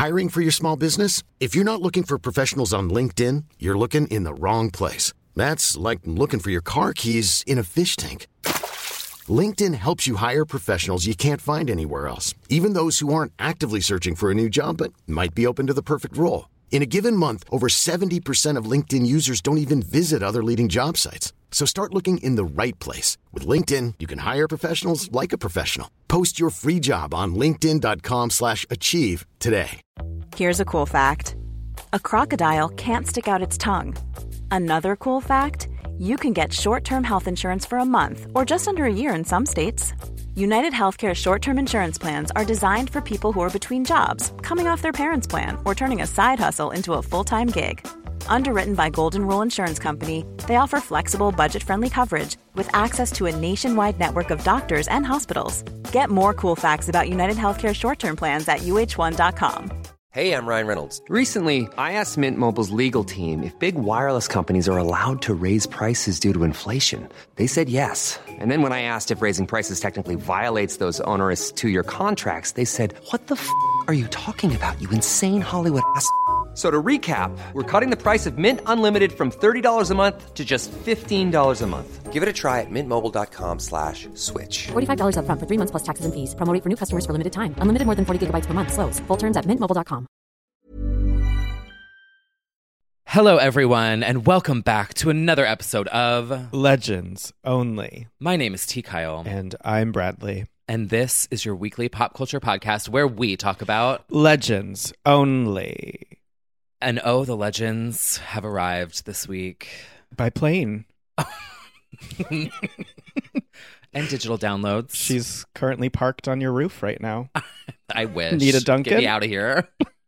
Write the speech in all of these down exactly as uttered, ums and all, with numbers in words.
Hiring for your small business? If you're not looking for professionals on LinkedIn, you're looking in the wrong place. That's like looking for your car keys in a fish tank. LinkedIn helps you hire professionals you can't find anywhere else, even those who aren't actively searching for a new job but might be open to the perfect role. In a given month, over seventy percent of LinkedIn users don't even visit other leading job sites. So start looking in the right place. With LinkedIn, you can hire professionals like a professional. Post your free job on linkedin.com slash achieve today. Here's a cool fact. A crocodile can't stick out its tongue. Another cool fact, you can get short-term health insurance for a month or just under a year in some states. United Healthcare short-term insurance plans are designed for people who are between jobs, coming off their parents' plan, or turning a side hustle into a full-time gig. Underwritten by Golden Rule Insurance Company, they offer flexible, budget-friendly coverage with access to a nationwide network of doctors and hospitals. Get more cool facts about United Healthcare short-term plans at U H one dot com. Hey, I'm Ryan Reynolds. Recently, I asked Mint Mobile's legal team if big wireless companies are allowed to raise prices due to inflation. They said yes. And then when I asked if raising prices technically violates those onerous two-year contracts, they said, what the f*** are you talking about, you insane Hollywood ass f- So to recap, we're cutting the price of Mint Unlimited from thirty dollars a month to just fifteen dollars a month. Give it a try at mintmobile.com slash switch. forty-five dollars up front for three months plus taxes and fees. Promo rate for new customers for limited time. Unlimited more than forty gigabytes per month. Slows full terms at mint mobile dot com. Hello, everyone, and welcome back to another episode of Legends Only. My name is T. Kyle. And I'm Bradley. And this is your weekly pop culture podcast where we talk about Legends Only. And oh, the legends have arrived this week. By plane. And digital downloads. She's currently parked on your roof right now. I wish. Need a Dunkin'? Get me out of here.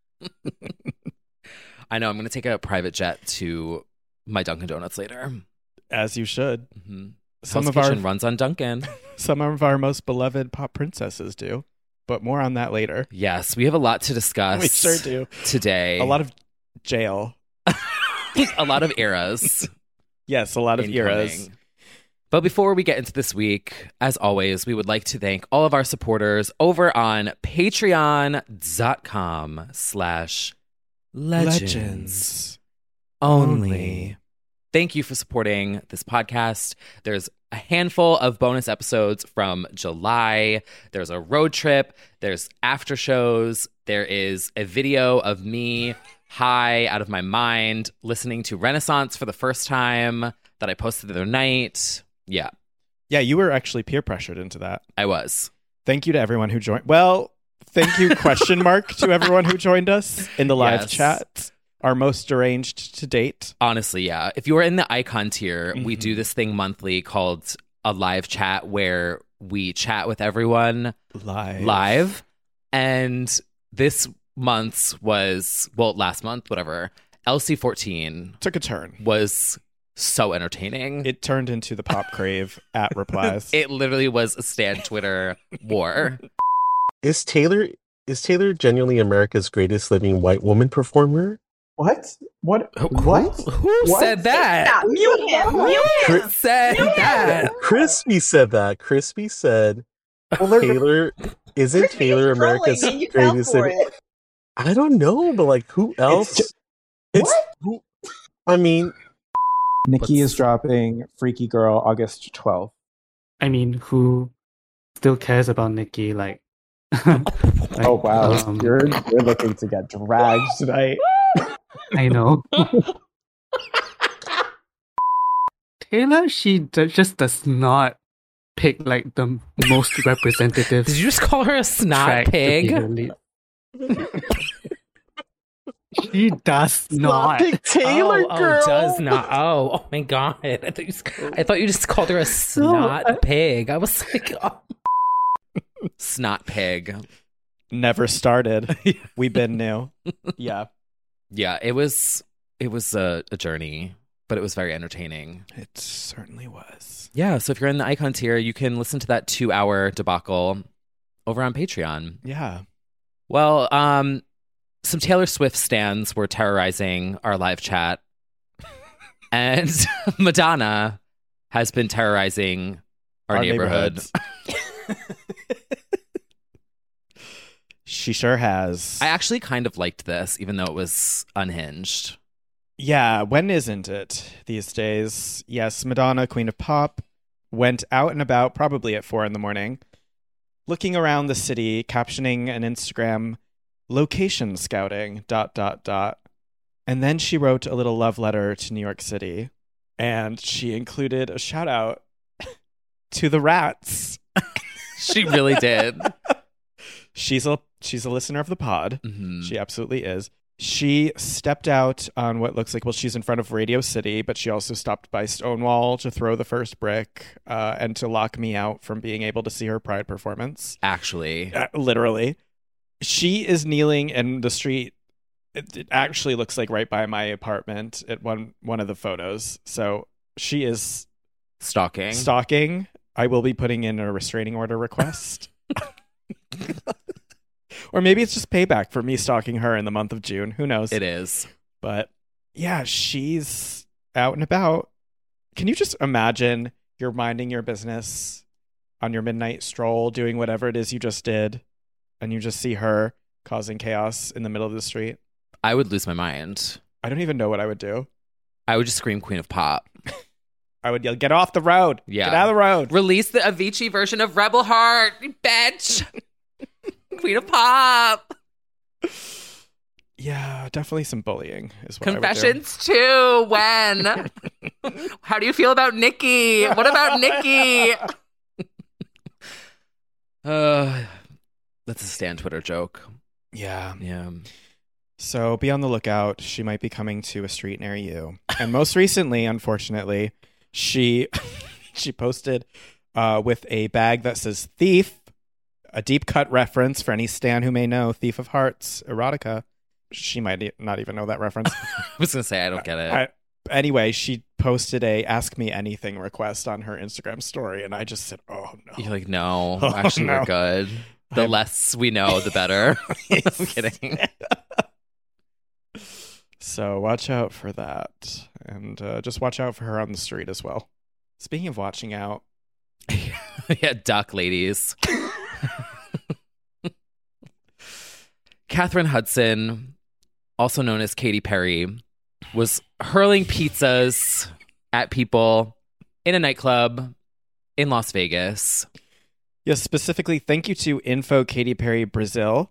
I know. I'm going to take a private jet to my Dunkin' Donuts later. As you should. Mm-hmm. Some Hell's of our Kitchen runs on Dunkin'. Some of our most beloved pop princesses do. But more on that later. Yes, we have a lot to discuss. We sure do. Today. A lot of jail. A lot of eras. Yes, a lot of incoming. eras. But before we get into this week, as always, we would like to thank all of our supporters over on patreon.com slash legends only. Thank you for supporting this podcast. There's a handful of bonus episodes from July. There's a road trip. There's after shows. There is a video of me high out of my mind listening to Renaissance for the first time that I posted the other night. Yeah. Yeah, you were actually peer pressured into that. I was. Thank you to everyone who joined. Well, thank you, question mark, to everyone who joined us in the live Yes. chat. Our most deranged to date. Honestly, yeah. If you are in the icon tier, Mm-hmm. we do this thing monthly called a live chat where we chat with everyone Live. live. And this month's was, well, last month, whatever, L C fourteen Took a turn. was so entertaining. It turned into the pop crave at replies. It literally was a Stan Twitter war. Is Taylor is Taylor genuinely America's greatest living white woman performer? What? What? What? Who What? said that? Mute him. Mute him. Who said that? Crispy said that. Crispy said Well, they're- Taylor isn't Crispy Taylor is trolling America's and you fell greatest for living. it. I don't know, but like who else? ju- It's What? who? I mean, Nikki Let's- is dropping Freaky Girl August twelfth. I mean, who still cares about Nikki? Like, like, Oh wow, um, you're you're looking to get dragged tonight. I know. Taylor, she d- just does not pick like the most representative. Did you just call her a snot track to be pig? the lead. She does not. Big Taylor oh, girl. Oh, does not. Oh, oh my god! I thought you. Just, I thought you just called her a snot I- pig. I was like, oh. Snot pig. Never started. We been new. Yeah. Yeah, it was. It was a, a journey, but it was very entertaining. It certainly was. Yeah. So if you're in the icon tier, you can listen to that two-hour debacle over on Patreon. Yeah. Well, um, some Taylor Swift stans were terrorizing our live chat, and Madonna has been terrorizing our, Our neighborhood. neighborhoods. She sure has. I actually kind of liked this, even though it was unhinged. Yeah, when isn't it these days? Yes, Madonna, Queen of Pop, went out and about probably at four in the morning, looking around the city, captioning an Instagram location scouting, dot, dot, dot. And then she wrote a little love letter to New York City, and she included a shout out to the Rats. She really did. She's a she's a listener of the pod. Mm-hmm. She absolutely is. She stepped out on what looks like, well, she's in front of Radio City, but she also stopped by Stonewall to throw the first brick uh, and to lock me out from being able to see her Pride performance. Actually. Uh, literally. She is kneeling in the street. It, it actually looks like right by my apartment at one, one of the photos. So she is Stalking. Stalking. I will be putting in a restraining order request. Or maybe it's just payback for me stalking her in the month of June. Who knows? It is. But yeah, she's out and about. Can you just imagine you're minding your business on your midnight stroll, doing whatever it is you just did, and you just see her causing chaos in the middle of the street? I would lose my mind. I don't even know what I would do. I would just scream Queen of Pop. I would yell, get off the road. Yeah. Get out of the road. Release the Avicii version of Rebel Heart, bitch. Queen of Pop. Yeah, definitely some bullying is what Confessions too. When? How do you feel about Nicki? What about Nicki? uh, that's a Stan Twitter joke. Yeah. Yeah. So be on the lookout. She might be coming to a street near you. And most recently, unfortunately, she she posted uh, with a bag that says thief, a deep cut reference for any stan who may know Thief of Hearts, erotica. She might e- not even know that reference. I was going to say, I don't get it. I, anyway, she posted a Ask Me Anything request on her Instagram story, and I just said, oh, no. You're like, no, Oh, actually, no. we're good. The I'm- less we know, the better. I'm kidding. So watch out for that. And uh, just watch out for her on the street as well. Speaking of watching out. Yeah, duck ladies. Catherine Hudson, also known as Katy Perry, was hurling pizzas at people in a nightclub in Las Vegas. Yes, specifically, thank you to Info Katy Perry Brazil.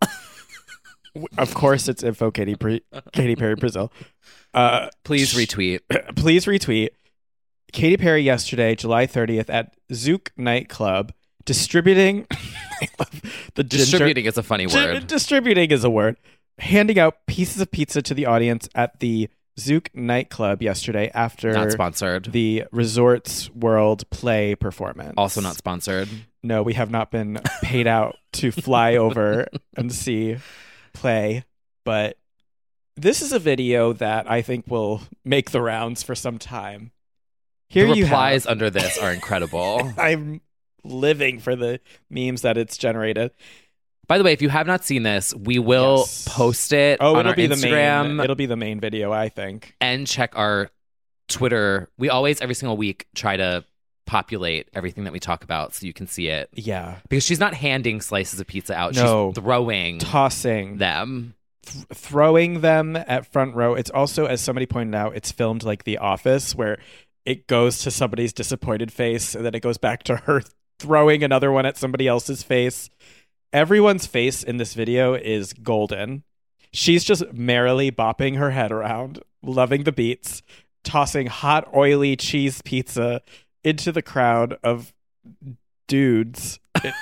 Of course, it's Info Katy, Pre- Katy Perry Brazil. Uh, Please sh- retweet. Please retweet. Katy Perry yesterday, July thirtieth, at Zouk nightclub, distributing the ginger- Distributing is a funny Di- word. distributing is a word. Handing out pieces of pizza to the audience at the Zouk nightclub yesterday after Not sponsored. the Resorts World Play performance. Also not sponsored. No, we have not been paid out to fly over and see Play, but this is a video that I think will make the rounds for some time. Here the you replies have. under this are incredible. I'm living for the memes that it's generated. By the way, if you have not seen this, we will Yes. post it Oh, on it'll our be the Instagram main. It'll be the main video, I think. and check our Twitter. We always, every single week, try to populate everything that we talk about so you can see it. Yeah, Because she's not handing slices of pizza out. No. She's throwing tossing them. th- throwing them at front row. It's also, as somebody pointed out, it's filmed like The Office, where it goes to somebody's disappointed face and then it goes back to her throwing another one at somebody else's face. Everyone's face in this video is golden. She's just merrily bopping her head around, loving the beats, tossing hot, oily cheese pizza into the crowd of dudes. It,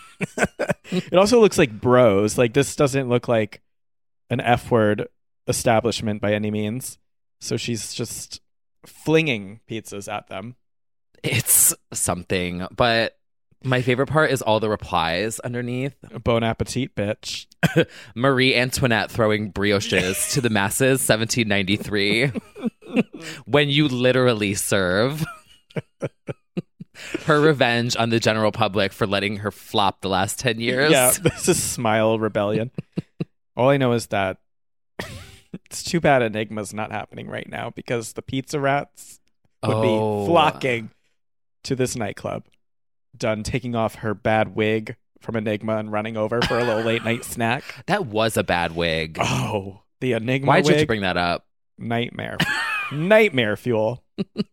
it also looks like bros. Like, this doesn't look like an F-word establishment by any means. So she's just flinging pizzas at them. It's something. But my favorite part is all the replies underneath. Bon appetit, bitch. Marie Antoinette throwing brioches to the masses, seventeen ninety-three. When you literally serve. Her revenge on the general public for letting her flop the last ten years. Yeah, this is Smile Rebellion. All I know is that it's too bad Enigma's not happening right now because the pizza rats would Oh. be flocking to this nightclub. Done taking off her bad wig from Enigma and running over for a little late night snack. That was a bad wig. Oh, the Enigma Why'd you have to wig? bring that up? Nightmare. Nightmare fuel.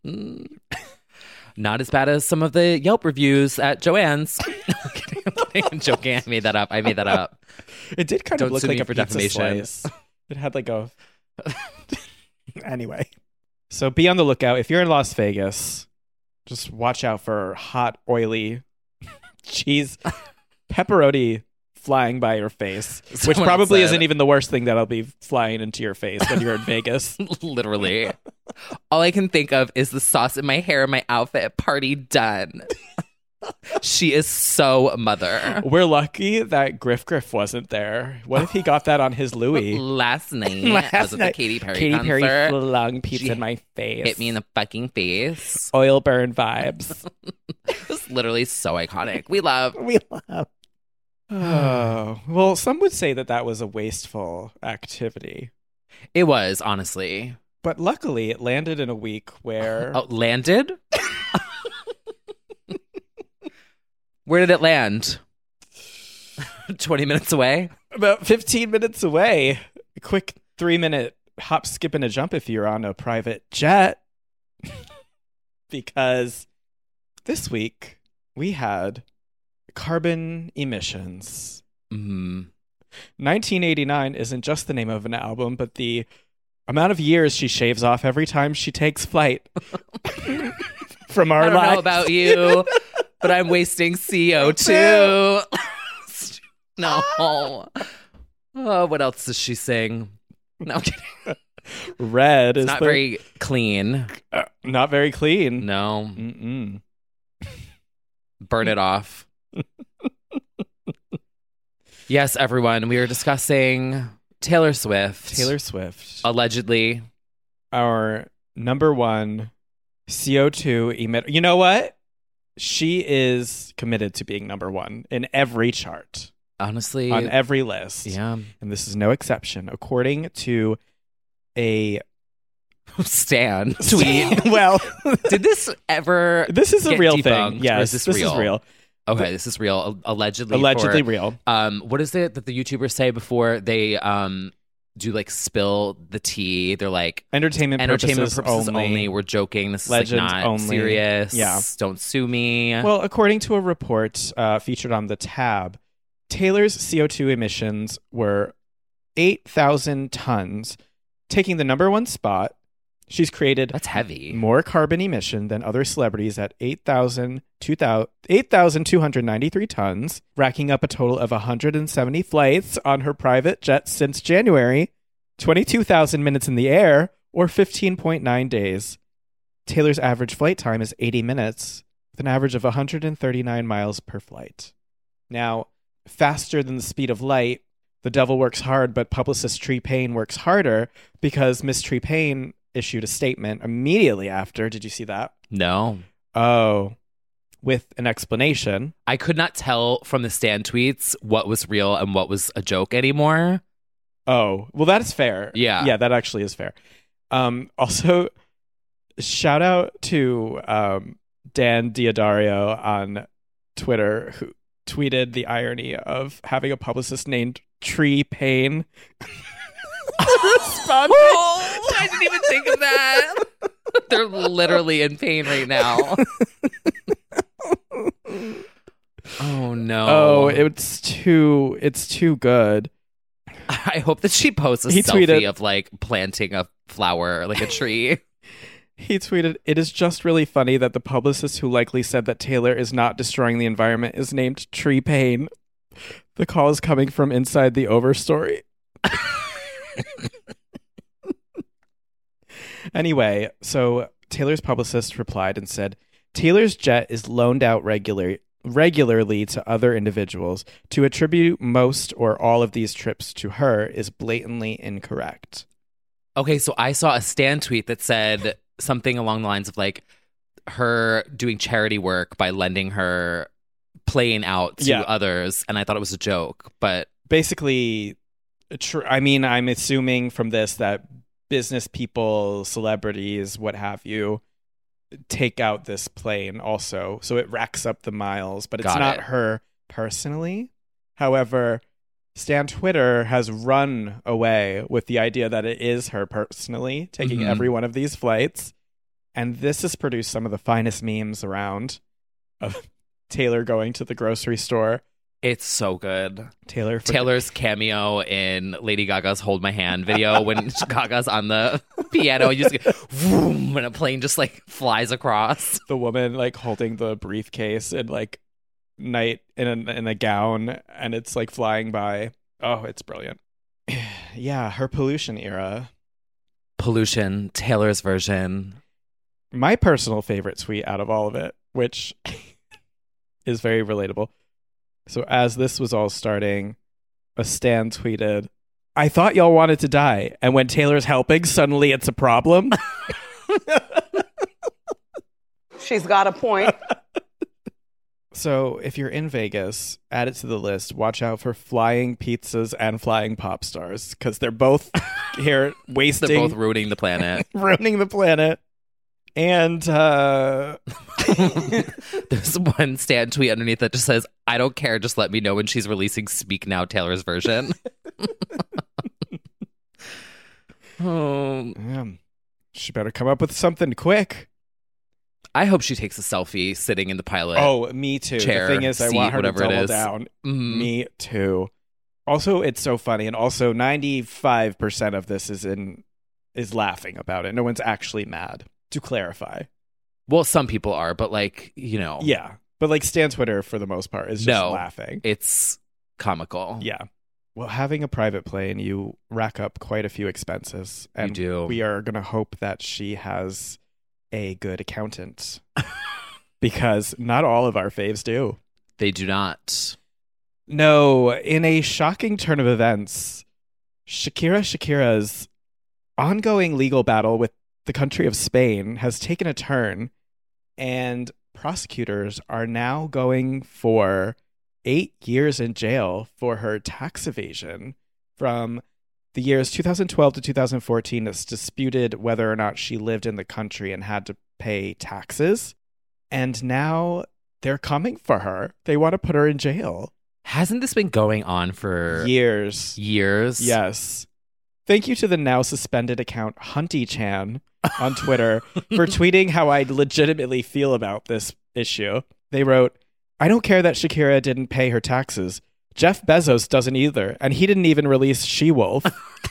Not as bad as some of the Yelp reviews at Joanne's. I'm kidding, I'm kidding. I'm joking. I made that up. I made that up. It did kind Don't of look sue like me a for pizza defamation. slice. It had like a... Anyway. So be on the lookout. If you're in Las Vegas, just watch out for hot, oily cheese pepperoni flying by your face, which Someone probably said- isn't even the worst thing that'll be flying into your face when you're in Vegas. Literally. All I can think of is the sauce in my hair and my outfit. Party done. She is so mother. We're lucky that Griff Griff wasn't there. What if he got that on his Louis? Last night, Last I was at night, the Katy Perry Katy concert. Perry flung pizza She in my face. Hit me in the fucking face. Oil burn vibes. It was literally so iconic. We love. We love. Oh, well, some would say that that was a wasteful activity. It was, honestly. But luckily, it landed in a week where... Oh, landed? Where did it land? twenty minutes away? About fifteen minutes away. A quick three-minute hop, skip, and a jump if you're on a private jet. Because this week, we had carbon emissions. Mm. nineteen eighty-nine isn't just the name of an album, but the amount of years she shaves off every time she takes flight from our I don't lives. know about you, but I'm wasting C O two. No. Oh, what else does she sing? No, I'm kidding. Red It's is not the- very clean. uh, not very clean. No. Mm-mm. Burn it off. Yes, everyone. We are discussing Taylor Swift. Taylor Swift, Allegedly. our number one C O two emitter. You know what? She is committed to being number one in every chart, Honestly. on every list. Yeah. And this is no exception. According to a Stan tweet. well, Did this ever this is a get real debunked, thing. or Yes, is this, this real? is real. Okay, this is real. Allegedly. Allegedly for, real. Um, what is it that the YouTubers say before they um do like spill the tea? They're like Entertainment, entertainment purposes, purposes only. only. We're joking. This is Legend like not only. serious. Yeah. Don't sue me. Well, according to a report uh, featured on The Tab, Taylor's C O two emissions were eight thousand tons, taking the number one spot. She's created That's heavy. more carbon emission than other celebrities at eight thousand two hundred ninety-three tons, racking up a total of one hundred seventy flights on her private jet since January, twenty-two thousand minutes in the air, or fifteen point nine days. Taylor's average flight time is eighty minutes, with an average of one hundred thirty-nine miles per flight. Now, faster than the speed of light, the devil works hard, but publicist Tree Payne works harder, because Miss Tree Payne issued a statement immediately after. Did you see that? No. Oh, with an explanation. I could not tell from the Stan tweets what was real and what was a joke anymore. Oh, well, that's fair. Yeah. Yeah, that actually is fair. Um, also, shout out to um, Dan Diodario on Twitter, who tweeted the irony of having a publicist named Tree Payne. Responding. Oh, I didn't even think of that. They're literally in pain right now. Oh no. Oh, it's too it's too good. I hope that she posts a He selfie tweeted- of like planting a flower, like a tree. He tweeted, "It is just really funny that the publicist who likely said that Taylor is not destroying the environment is named Tree Payne. The call is coming from inside the Overstory." Anyway, so Taylor's publicist replied and said, "Taylor's jet is loaned out regular, regularly to other individuals. To attribute most or all of these trips to her is blatantly incorrect." Okay, so I saw a Stan tweet that said something along the lines of like her doing charity work by lending her plane out to Yeah. others, and I thought it was a joke, but Basically, tr- I mean, I'm assuming from this that business people, celebrities, what have you, take out this plane also. So it racks up the miles, but it's Got not it. her personally. However, Stan Twitter has run away with the idea that it is her personally, taking Mhm. every one of these flights. And this has produced some of the finest memes around of Taylor going to the grocery store. It's so good. Taylor for- Taylor's cameo in Lady Gaga's "Hold My Hand" video when Gaga's on the piano, you just get vroom, and a plane just like flies across. the woman like holding the briefcase and like night in a, in a gown, and it's like flying by. Oh, it's brilliant. Yeah, her pollution era. Pollution, Taylor's version. My personal favorite tweet out of all of it, which is very relatable. So as this was all starting, a Stan tweeted, "I thought y'all wanted to die, and when Taylor's helping, suddenly it's a problem." She's got a point. So if you're in Vegas, add it to the list. Watch out for flying pizzas and flying pop stars, because they're both here wasting, They're both ruining the planet. ruining the planet. And uh, There's one Stan tweet underneath that just says, "I don't care, just let me know when she's releasing Speak Now, Taylor's version." Oh, yeah, she better come up with something quick. I hope she takes a selfie sitting in the pilot. Oh, me too. Chair, the thing is, I seat, want her to whatever it double is. down. Mhm. Me too. Also, it's so funny, and also ninety-five percent of this is in is laughing about it. No one's actually mad. To clarify, Well, some people are, but like, you know, yeah, but like Stan Twitter for the most part is just No. laughing. it's comical. Yeah. Well, having a private plane, you rack up quite a few expenses, and do. we are going to hope that she has a good accountant, because not all of our faves do. They do not. No, in a shocking turn of events, Shakira Shakira's ongoing legal battle with the country of Spain has taken a turn, and prosecutors are now going for eight years in jail for her tax evasion from the years two thousand twelve to two thousand fourteen. It's disputed whether or not she lived in the country and had to pay taxes. And now they're coming for her. They want to put her in jail. Hasn't this been going on for Years. years? Yes. Thank you to the now suspended account Hunty Chan on Twitter for tweeting how I legitimately feel about this issue. They wrote, "I don't care that Shakira didn't pay her taxes. Jeff Bezos doesn't either, and he didn't even release She-Wolf."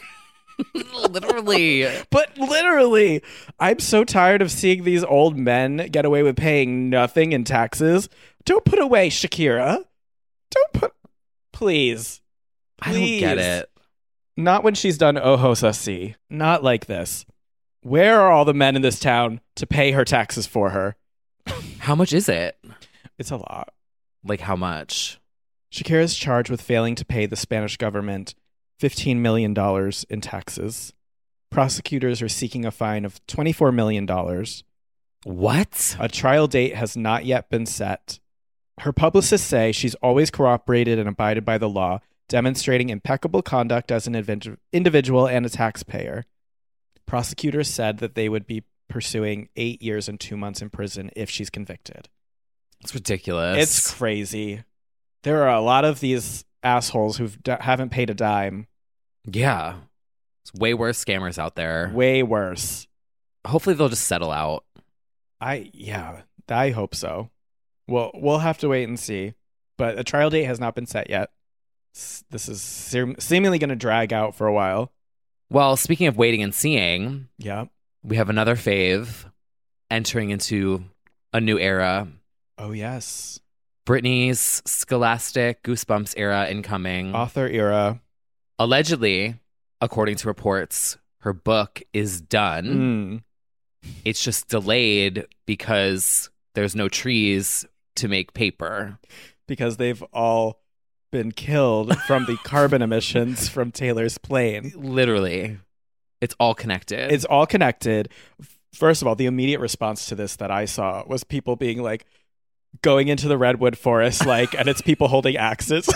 Literally. But literally, I'm so tired of seeing these old men get away with paying nothing in taxes. Don't put away Shakira. Don't put... Please. I don't get Please. it. Not when she's done Ojos Así. Not like this. Where are all the men in this town to pay her taxes for her? How much is it? It's a lot. Like, how much? Shakira is charged with failing to pay the Spanish government fifteen million dollars in taxes. Prosecutors are seeking a fine of twenty-four million dollars. What? A trial date has not yet been set. Her publicists say she's always cooperated and abided by the law, demonstrating impeccable conduct as an invid- individual and a taxpayer. Prosecutors said that they would be pursuing eight years and two months in prison if she's convicted. It's ridiculous. It's crazy. There are a lot of these assholes who d- haven't paid a dime. Yeah. It's way worse scammers out there. Way worse. Hopefully they'll just settle out. I, yeah, I hope so. Well, we'll have to wait and see. But a trial date has not been set yet. S- This is se- seemingly going to drag out for a while. Well, speaking of waiting and seeing, Yeah. we have another fave entering into a new era. Oh, yes. Britney's Scholastic Goosebumps era incoming. Author era. Allegedly, according to reports, her book is done. Mm. It's just delayed because there's no trees to make paper. Because they've all been killed from the carbon emissions from Taylor's plane. Literally. It's all connected. It's all connected. First of all, the immediate response to this that I saw was people being like, going into the redwood forest, like, and it's people holding axes.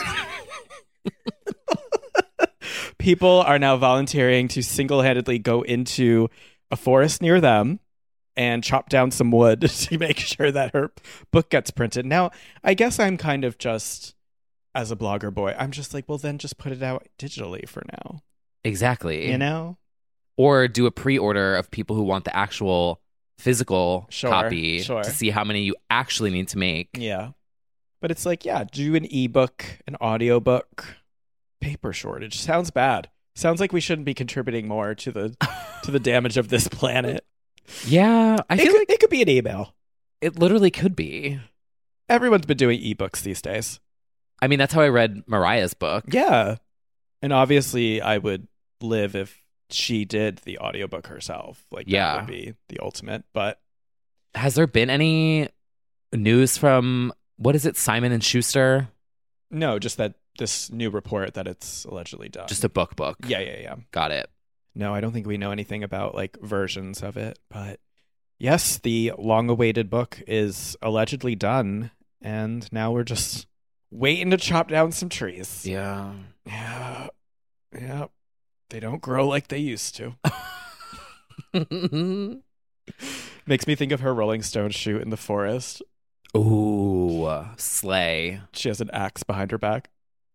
People are now volunteering to single-handedly go into a forest near them and chop down some wood to make sure that her book gets printed. Now, I guess I'm kind of just as a blogger boy, I'm just like, well, then just put it out digitally for now. Exactly. You know? Or do a pre-order of people who want the actual physical Sure, copy sure. to see how many you actually need to make. Yeah. But it's like, yeah, do an ebook, an audiobook. Paper shortage sounds bad. Sounds like we shouldn't be contributing more to the to the damage of this planet. Yeah, I it feel could, like it could be an email. it literally could be. Everyone's been doing ebooks these days. I mean, that's how I read Mariah's book. Yeah. And obviously I would live if she did the audiobook herself. Like Yeah. that would be the ultimate. But Has there been any news from, what is it, Simon and Schuster? no, just that this new report that it's allegedly done. Just a book book. Yeah, yeah, yeah. Got it. No, I don't think we know anything about like versions of it, but yes, the long-awaited book is allegedly done, and now we're just waiting to chop down some trees. Yeah. Yeah, yeah. They don't grow like they used to. Makes me think of her Rolling Stones shoot in the forest. Ooh, slay. She has an axe behind her back.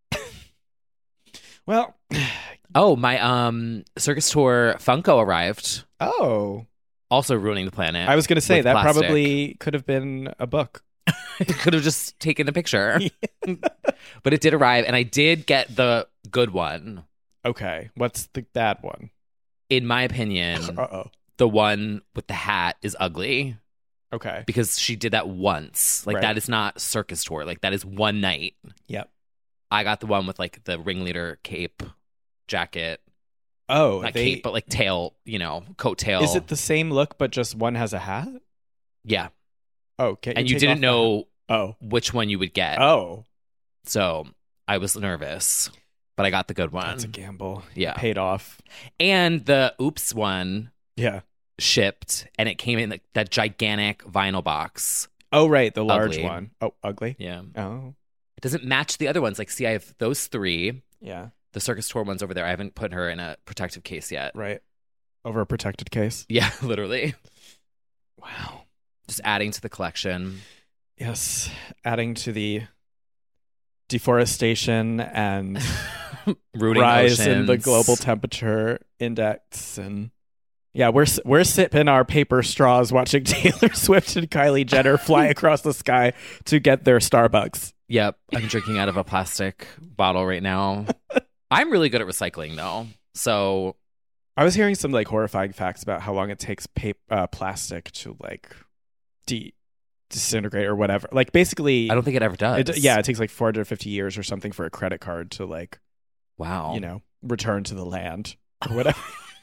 Well, Oh, my um circus tour Funko arrived. oh, Also ruining the planet. I was going to say with that plastic. probably could have been a book. It could have just taken a picture. But it did arrive, and I did get the good one. Okay, what's the bad one? In my opinion, Uh-oh. the one with the hat is ugly Okay. because she did that once. Like, Right. that is not circus tour. Like, that is one night. Yep. I got the one with, like, the ringleader cape, jacket. Oh, Not they, cape, but, like, tail, you know, coat tail. is it the same look, but just one has a hat? Yeah. Oh, okay. And you didn't know Oh. which one you would get. Oh. So I was nervous, but I got the good one. That's a gamble. Yeah. Paid off. And the Oops one Yeah. shipped, and it came in like that gigantic vinyl box. Oh, right. The large Ugly. one. Oh, ugly? Yeah. Oh. It doesn't match the other ones. Like, see, I have those three. Yeah. The circus tour one's over there. I haven't put her in a protective case yet. Right. Over a protected case. Yeah, literally. Wow. Just adding to the collection. Yes. Adding to the deforestation and Rooting rise in the oceans. global temperature index. And yeah, we're s- we're sipping our paper straws watching Taylor Swift and Kylie Jenner fly across the sky to get their Starbucks. Yep. I'm drinking out of a plastic bottle right now. I'm really good at recycling, though. So I was hearing some like horrifying facts about how long it takes pa- uh, plastic to like de- disintegrate or whatever. Like basically, I don't think it ever does. It, yeah, it takes like four hundred fifty years or something for a credit card to like, Wow. you know, return to the land or whatever.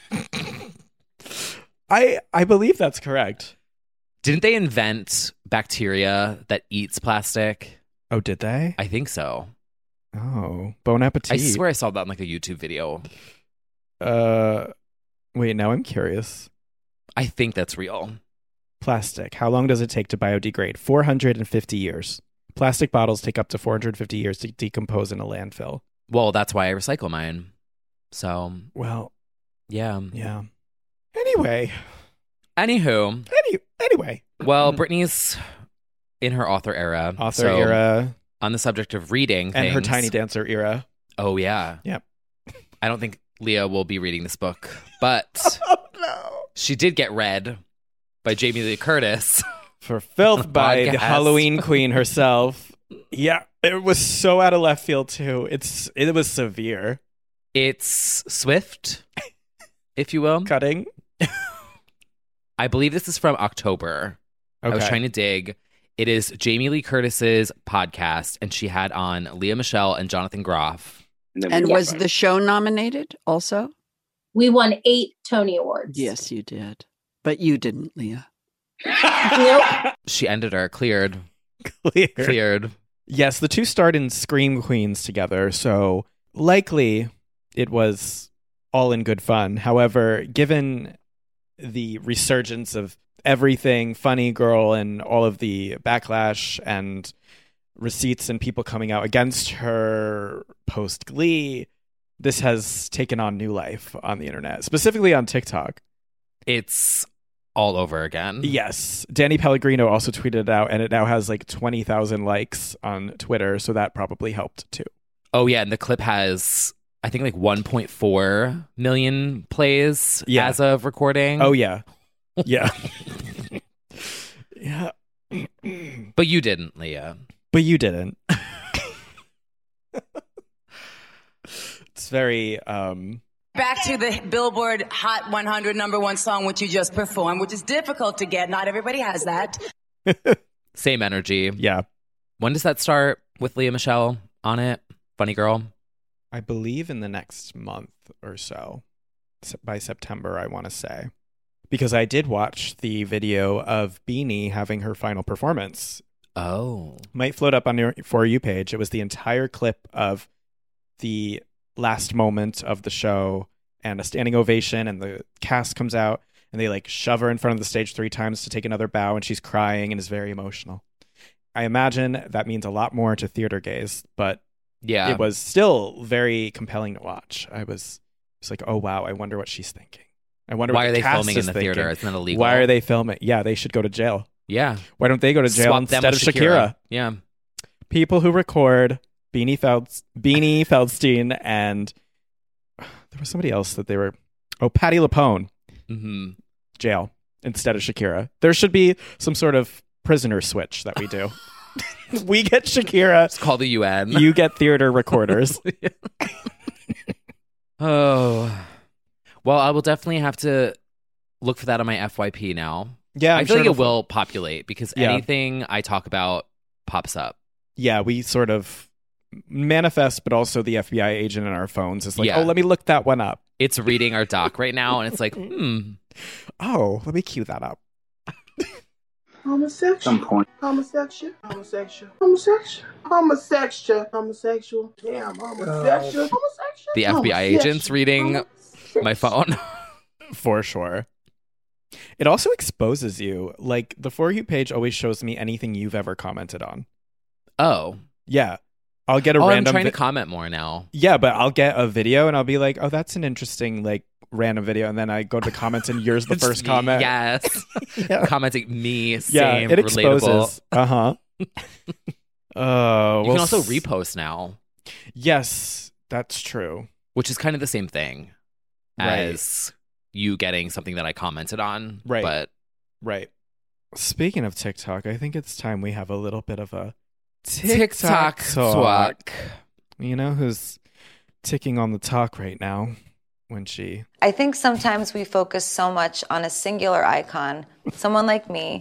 I I believe that's correct. Didn't they invent bacteria that eats plastic? Oh, did they? I think so. Oh, bon appetit. I swear I saw that in like a YouTube video. Uh, wait, now I'm curious. I think that's real. Plastic. How long does it take to biodegrade? four hundred fifty years. Plastic bottles take up to four hundred fifty years to decompose in a landfill. Well, that's why I recycle mine. So, Well, yeah. yeah. Anyway, Anywho, any anyway, well, Brittany's in her author era. author so era On the subject of reading and her things- Tiny Dancer era. Oh, yeah. Yep. I don't think Leah will be reading this book, but Oh no! she did get read by Jamie Lee Curtis. For filth by the Podcast. Halloween queen herself. Yeah, it was so out of left field too. It's it was severe. It's Swift, if you will. Cutting. I believe this is from October. I was Okay. trying to dig. It is Jamie Lee Curtis's podcast, and she had on Leah Michelle and Jonathan Groff. And was the show nominated also? We won eight Tony Awards. Yes, you did. But you didn't, Leah. Nope. She ended her, cleared, Clear. cleared. Yes, the two starred in Scream Queens together, so likely it was all in good fun. However, given the resurgence of everything, Funny Girl, and all of the backlash and receipts and people coming out against her post Glee, this has taken on new life on the internet, specifically on TikTok. It's all over again. Yes. Danny Pellegrino also tweeted it out, and it now has like twenty thousand likes on Twitter, so that probably helped too. Oh, yeah, and the clip has, I think, like one point four million plays Yeah. as of recording. Oh, yeah. Yeah. Yeah. But you didn't, Leah. But you didn't. It's very... um Back to the Billboard Hot one hundred number one song, which you just performed, which is difficult to get. Not everybody has that. Same energy. Yeah. When does that start with Leah Michelle on it? Funny Girl? I believe in the next month or so. Se- By September, I want to say. Because I did watch the video of Beanie having her final performance. Oh. Might float up on your For You page. It was the entire clip of the last moment of the show and a standing ovation, and the cast comes out and they like shove her in front of the stage three times to take another bow, and she's crying and is very emotional. I imagine that means a lot more to theater gaze, but yeah, it was still very compelling to watch. I was just like, oh wow, I wonder what she's thinking. I wonder why what are the they cast filming in is the thinking. theater? Isn't that illegal? Why are they filming? Yeah, they should go to jail. Yeah. Why don't they go to jail Swap them instead of with Shakira? Shakira. Yeah. People who record Beanie Feld Beanie Feldstein and there was somebody else that they were oh Patti LuPone. Mm-hmm. Jail instead of Shakira. There should be some sort of prisoner switch that we do. We get Shakira. It's called the U N. You get theater recorders. Oh. Well, I will definitely have to look for that on my F Y P now. Yeah, I I'm feel sure like it it'll- will populate because Yeah. anything I talk about pops up. Yeah, we sort of manifest, but also the F B I agent in our phones is like, Yeah. oh, let me look that one up. It's reading our doc right now, and it's like, hmm. Oh, let me cue that up. Homosexual. Some point. Homosexual. Homosexual. Homosexual. Homosexual. Homosexual. Damn, homosexual. Homosexual. The F B I agent's Homosexual. reading my phone. For sure. It also exposes you. Like, the For You page always shows me anything you've ever commented on. Oh. Yeah. I'll get a oh, random... I'm trying vi- to comment more now. Yeah, but I'll get a video and I'll be like, oh, that's an interesting, like, random video. And then I go to the comments and yours the It's first me, Comment. Yes. Yeah. Commenting me, Yeah, same, it exposes. relatable. Uh-huh. Oh, You well, can also s- repost now. Yes, that's true. Which is kind of the same thing Right. as you getting something that I commented on. Right. But Right. Speaking of TikTok, I think it's time we have a little bit of a TikTok talk. You know who's ticking on the talk right now when she... I think sometimes we focus so much on a singular icon, someone like me.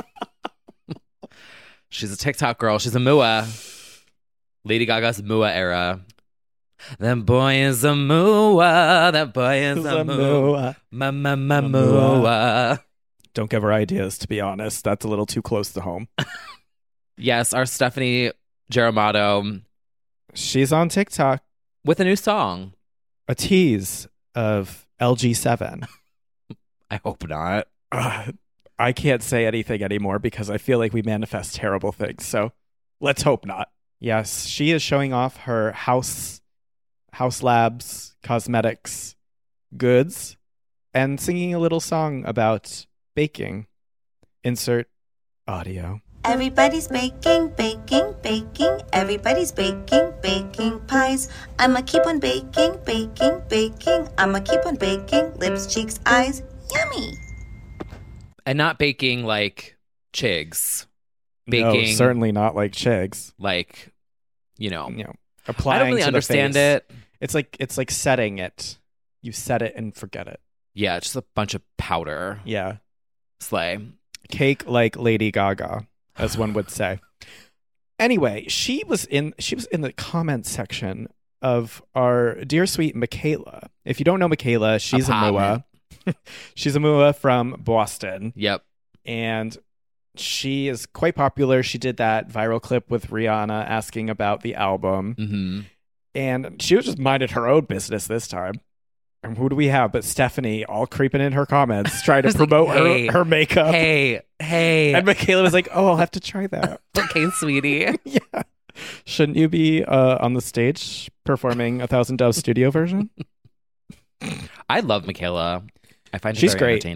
She's a TikTok girl. She's a M U A. Lady Gaga's M U A era. That boy is a M U A. That boy is a M U A. Ma ma ma M U A. Don't give her ideas, to be honest. That's a little too close to home. Yes, our Stephanie Geramato. She's on TikTok. With a new song. A tease of L G seven. I hope not. Uh, I can't say anything anymore because I feel like we manifest terrible things. So let's hope not. Yes, she is showing off her house, house labs, cosmetics, goods, and singing a little song about baking. Insert audio. Everybody's baking, baking, baking. Everybody's baking, baking pies. I'ma keep on baking, baking, baking. I'ma keep on baking, lips, cheeks, eyes. Yummy. And not baking like chigs. No, Baking certainly not like Chigs. like, you know. You know, applying I don't really to the understand face. it. It's like it's like setting it. You set it and forget it. Yeah, just a bunch of powder. Yeah. Slay. Cake like Lady Gaga, as one would say. Anyway, she was in she was in the comments section of our dear sweet Michaela. If you don't know Michaela, she's a M U A. She's a M U A from Boston. Yep. And she is quite popular. She did that viral clip with Rihanna asking about the album. Mm-hmm. And she was just minded her own business this time. And who do we have but Stephanie all creeping in her comments, trying to It's like, promote hey, her, her makeup. Hey, hey. And Michaela was like, oh, I'll have to try that. Okay, sweetie. Yeah. Shouldn't you be uh, on the stage performing a Thousand Doves studio version? I love Michaela. I find her She's very great. entertaining.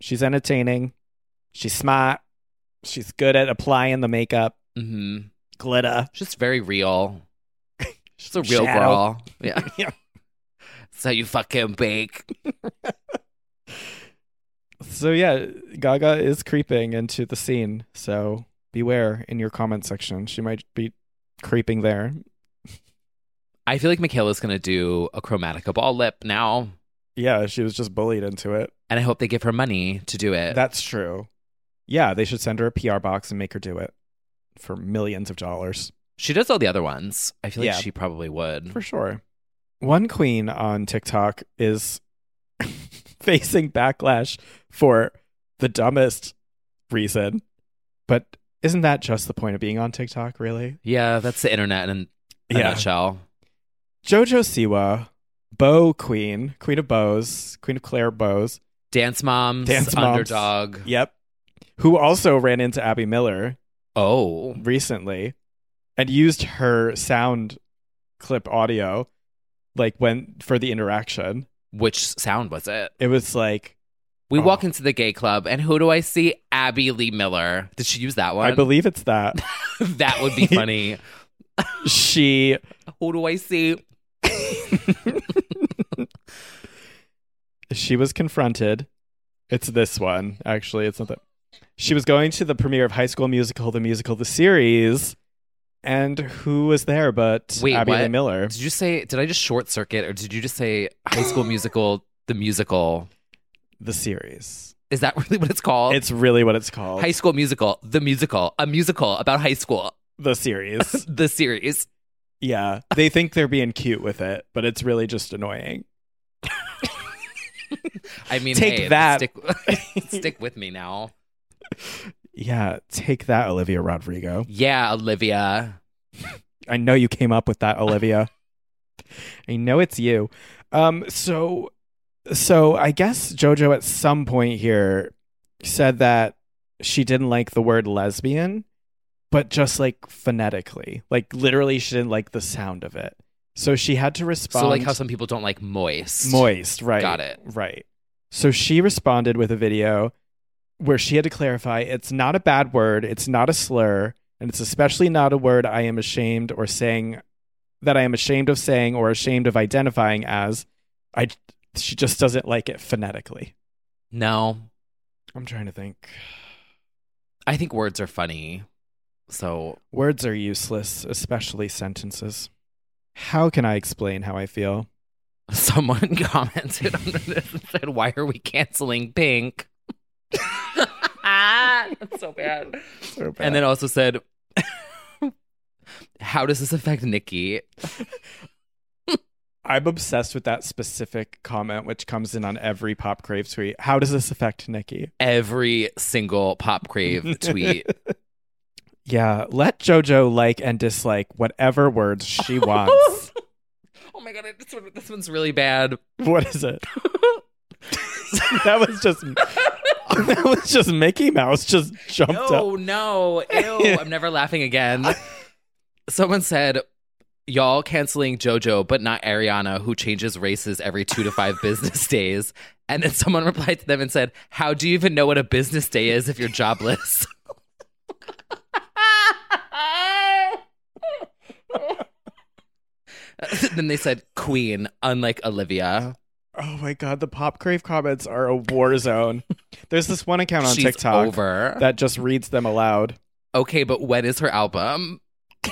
She's entertaining. She's smart. She's good at applying the makeup. Mm-hmm. Glitter. She's very real. She's a real Shadow. girl. Yeah. Yeah. So you fucking bake. So yeah, Gaga is creeping into the scene. So beware in your comment section. She might be creeping there. I feel like Michaela's going to do a Chromatica ball lip now. Yeah, she was just bullied into it. And I hope they give her money to do it. That's true. Yeah, they should send her a P R box and make her do it for millions of dollars. She does all the other ones. I feel like Yeah. she probably would. For sure. One queen on TikTok is facing backlash for the dumbest reason. But isn't that just the point of being on TikTok, really? Yeah, that's the internet in a Yeah. nutshell. Jojo Siwa, Beau Queen, Queen of Bows, Queen of Claire Bows. Dance Moms, Dance Moms. Underdog. Yep. Who also ran into Abby Miller Oh. recently and used her sound clip audio like when for the interaction. Which sound was it? It was like, We oh. walk into the gay club, and who do I see? Abby Lee Miller. Did she use that one? I believe it's that. That would be funny. She Who do I see? she was confronted. It's this one, actually. It's not that. She was going to the premiere of High School Musical, the musical, the series, and who was there but Wait, Abby what? Lee Miller? Did you say, did I just short circuit, or did you just say High School Musical, the musical? The series. Is that really what it's called? It's really what it's called. High School Musical, the musical, a musical about high school. The series. The series. Yeah. They think they're being cute with it, but it's really just annoying. I mean, Take hey, that. Stick, stick with me now. Yeah, take that, Olivia Rodrigo. Yeah, Olivia. I know you came up with that, Olivia. I know it's you. Um, so, so I guess JoJo at some point here said that she didn't like the word lesbian, but just like phonetically, like literally, she didn't like the sound of it. So she had to respond. So like how some people don't like moist. Moist, right. Got it. Right. So she responded with a video where she had to clarify it's not a bad word, it's not a slur, and it's especially not a word I am ashamed or saying that I am ashamed of saying or ashamed of identifying as. I she just doesn't like it phonetically. No. I'm trying to think. I think words are funny. So Words are useless, especially sentences. How can I explain how I feel? someone commented under this and said, "Why are we canceling Pink?" That's so bad. So bad. And then also said, "How does this affect Nikki?" I'm obsessed with that specific comment, which comes in on every Pop Crave tweet. How does this affect Nikki? Every single Pop Crave tweet. Yeah, let JoJo like and dislike whatever words she wants. Oh my god, this, one, this one's really bad. What is it? That was just that was just Mickey Mouse just jumped No, up. no, ew! I'm never laughing again. Someone said, "Y'all canceling JoJo, but not Ariana, who changes races every two to five business days." And then someone replied to them and said, "How do you even know what a business day is if you're jobless?" Then they said, "Queen, unlike Olivia." Oh my god, the Pop Crave comments are a war zone. There's this one account on She's TikTok over. that just reads them aloud. Okay, but when is her album?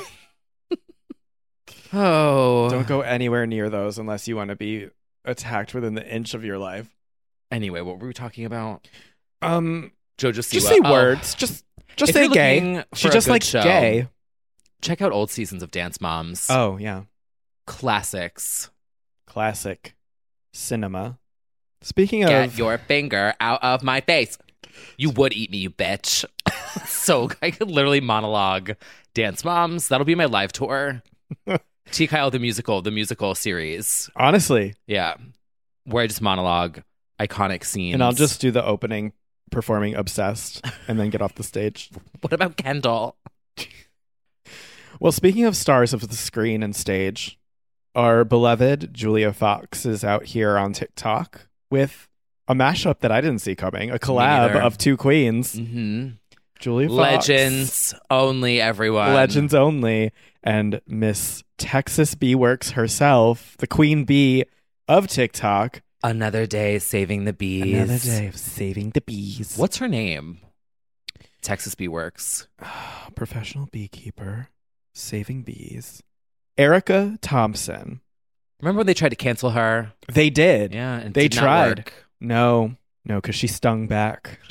Oh. Don't go anywhere near those unless you want to be attacked within the inch of your life. Anyway, what were we talking about? Um, JoJo Siwa. just say Oh. words. Just just If say you're gay. looking She for a just good likes show, gay. Check out old seasons of Dance Moms. Oh yeah, Classics. classic cinema. Speaking Get of, your finger out of my face. You would eat me, you bitch. So I could literally monologue Dance Moms. That'll be my live tour. T. Kyle, the musical, the musical series. honestly, Yeah. Where I just monologue iconic scenes. and I'll just do the opening performing Obsessed and then get off the stage. What about Kendall? Well, speaking of stars of the screen and stage, our beloved Julia Fox is out here on TikTok with a mashup that I didn't see coming. A collab neither. of two queens. Mm-hmm. Julia Fox. Legends only, everyone. Legends only. And Miss Texas Bee Works herself, the queen bee of TikTok. Another day saving the bees. Another day of saving the bees. What's her name? Texas Bee Works. Professional beekeeper. Saving bees. Erica Thompson. Remember when they tried to cancel her? They did. Yeah, and they did not tried. work. No, no, because she stung back.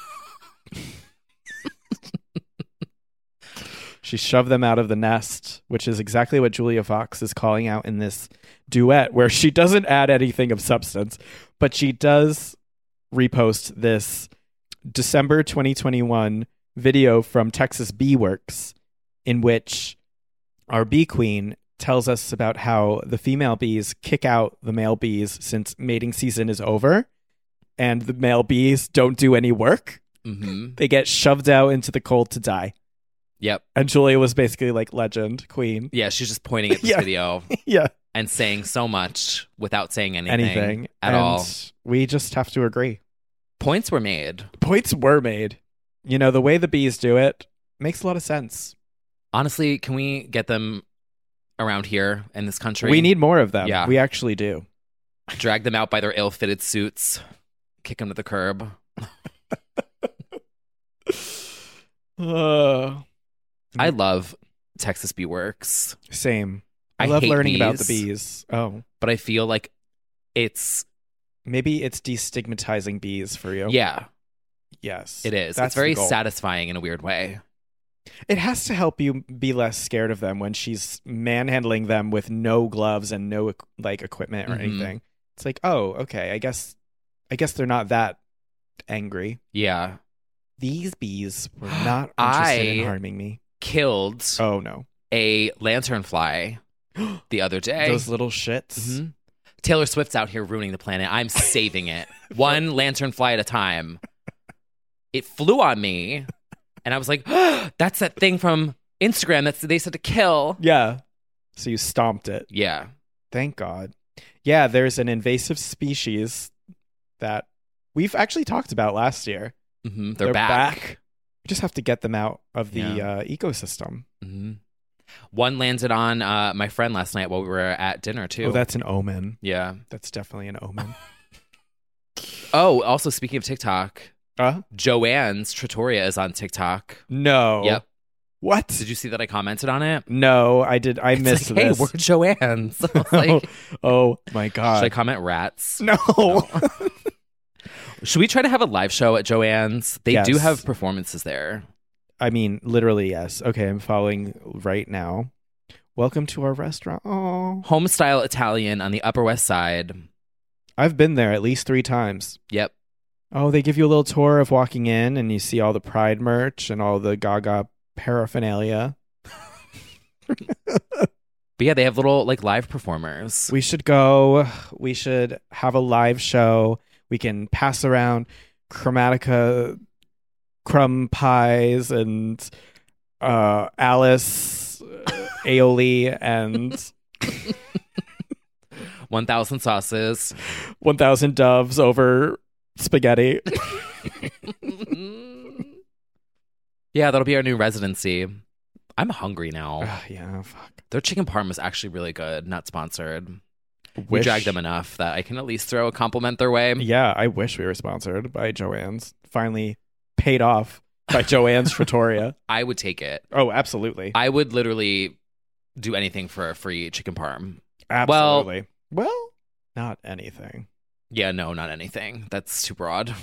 She shoved them out of the nest, which is exactly what Julia Fox is calling out in this duet, where she doesn't add anything of substance, but she does repost this December twenty twenty-one video from Texas Bee Works, in which our bee queen tells us about how the female bees kick out the male bees since mating season is over, and the male bees don't do any work. Mm-hmm. They get shoved out into the cold to die. Yep. And Julia was basically like legend, queen. Yeah, she's just pointing at this Yeah. video. Yeah. And saying so much without saying anything, Anything at And all. We just have to agree. Points were made. Points were made. You know, the way the bees do it makes a lot of sense. Honestly, can we get them around here in this country? We need more of them. Yeah. We actually do. Drag them out by their ill-fitted suits. Kick them to the curb. Uh, I love Texas Bee Works. Same. I, I love hate learning about the bees. bees. Oh. But I feel like it's... Maybe it's destigmatizing bees for you. Yeah. Yes. It is. That's It's very the goal. satisfying in a weird way. It has to help you be less scared of them when she's manhandling them with no gloves and no like equipment or Mhm. anything. It's like, oh, okay. I guess, I guess they're not that angry. Yeah. These bees were not interested in I harming me. Killed Oh no, a lanternfly the other day. those little shits. Mhm. Taylor Swift's out here ruining the planet. I'm saving it. One lanternfly at a time. It flew on me. And I was like, oh, that's that thing from Instagram that they said to kill. Yeah. So you stomped it. Yeah. Thank God. Yeah, there's an invasive species that we've actually talked about last year. Mm-hmm. They're, back. We just have to get them out of the Yeah. uh, ecosystem. Mm-hmm. One landed on uh, my friend last night while we were at dinner, too. Oh, that's an omen. Yeah. That's definitely an omen. Oh, also speaking of TikTok, uh? Joanne's Trattoria is on TikTok. No. Yep. What? Did you see that I commented on it? No, I did. I It's missed like, hey, this. we're Joanne's. I was like, oh my God. should I comment rats? No. Should we try to have a live show at Joanne's? They do Yes. have performances there. I mean, literally, yes. Okay, I'm following right now. Welcome to our restaurant. Oh, Home style Italian on the Upper West Side. I've been there at least three times. Yep. Oh, they give you a little tour of walking in, and you see all the Pride merch and all the Gaga paraphernalia. But yeah, they have little like live performers. We should go. We should have a live show. We can pass around Chromatica crumb pies and uh, Alice uh, aioli and one thousand sauces. one thousand doves over spaghetti. Yeah, that'll be our new residency. I'm hungry now. Uh, yeah, fuck. Their chicken parm is actually really good. Not sponsored. We Wish- dragged them enough that I can at least throw a compliment their way. Yeah, I wish we were sponsored by Joanne's. Finally paid off by Joanne's Trattoria. I would take it. Oh, absolutely. I would literally do anything for a free chicken parm. Absolutely. Well, well not anything. Yeah, no, not anything. That's too broad.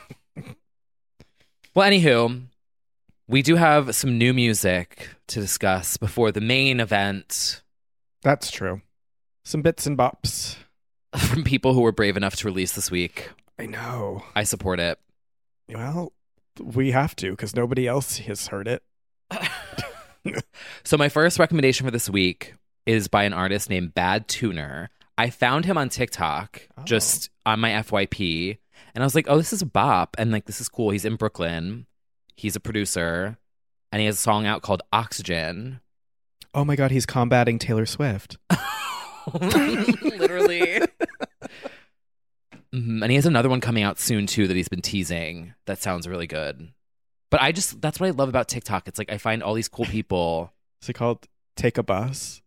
Well, anywho, we do have some new music to discuss before the main event. That's true. Some bits and bops. From people who were brave enough to release this week. I know. I support it. Well, we have to because nobody else has heard it. So my first recommendation for this week is by an artist named Bad Tuner. I found him on TikTok, Oh. just on my F Y P. And I was like, oh, this is a bop. And like, this is cool. He's in Brooklyn. He's a producer. And he has a song out called Oxygen. Oh my God, he's combating Taylor Swift. Literally. Mm-hmm. And he has another one coming out soon too that he's been teasing. That sounds really good. But I just, that's what I love about TikTok. It's like I find all these cool people. Is it called Take a Bus?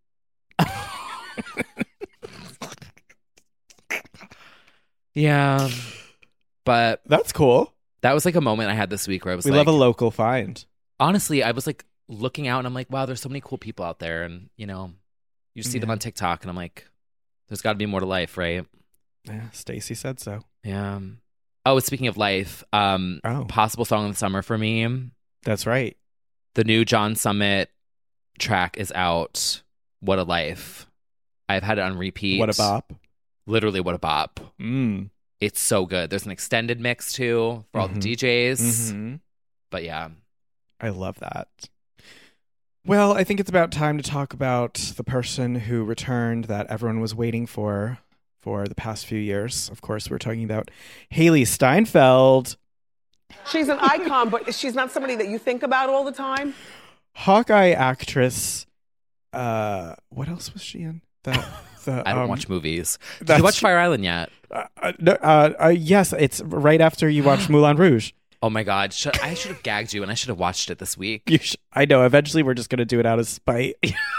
Yeah. But that's cool. That was like a moment I had this week where I was we like, love a local find. Honestly, I was like looking out and I'm like, wow, there's so many cool people out there. And, you know, you just see them Yeah. on TikTok and I'm like, there's got to be more to life, right? Yeah, Stacey said so. Yeah. Oh, speaking of life, um, Oh. possible song of the summer for me. That's right. The new John Summit track is out. What a life. I've had it on repeat. What a bop. Literally, what a bop. Mm. It's so good. There's an extended mix too for all Mhm. the D Js. Mhm. But yeah. I love that. Well, I think it's about time to talk about the person who returned that everyone was waiting for for the past few years. Of course, we're talking about Haley Steinfeld. She's an icon, but she's not somebody that you think about all the time. Hawkeye actress. Uh, what else was she in? The, the, I don't um, watch movies. Did that's you watch tr- Fire Island yet? Uh, uh, no, uh, uh, yes, it's right after you watch Moulin Rouge. Oh my God. Should, I should have gagged you and I should have watched it this week. You sh- I know. Eventually, we're just going to do it out of spite.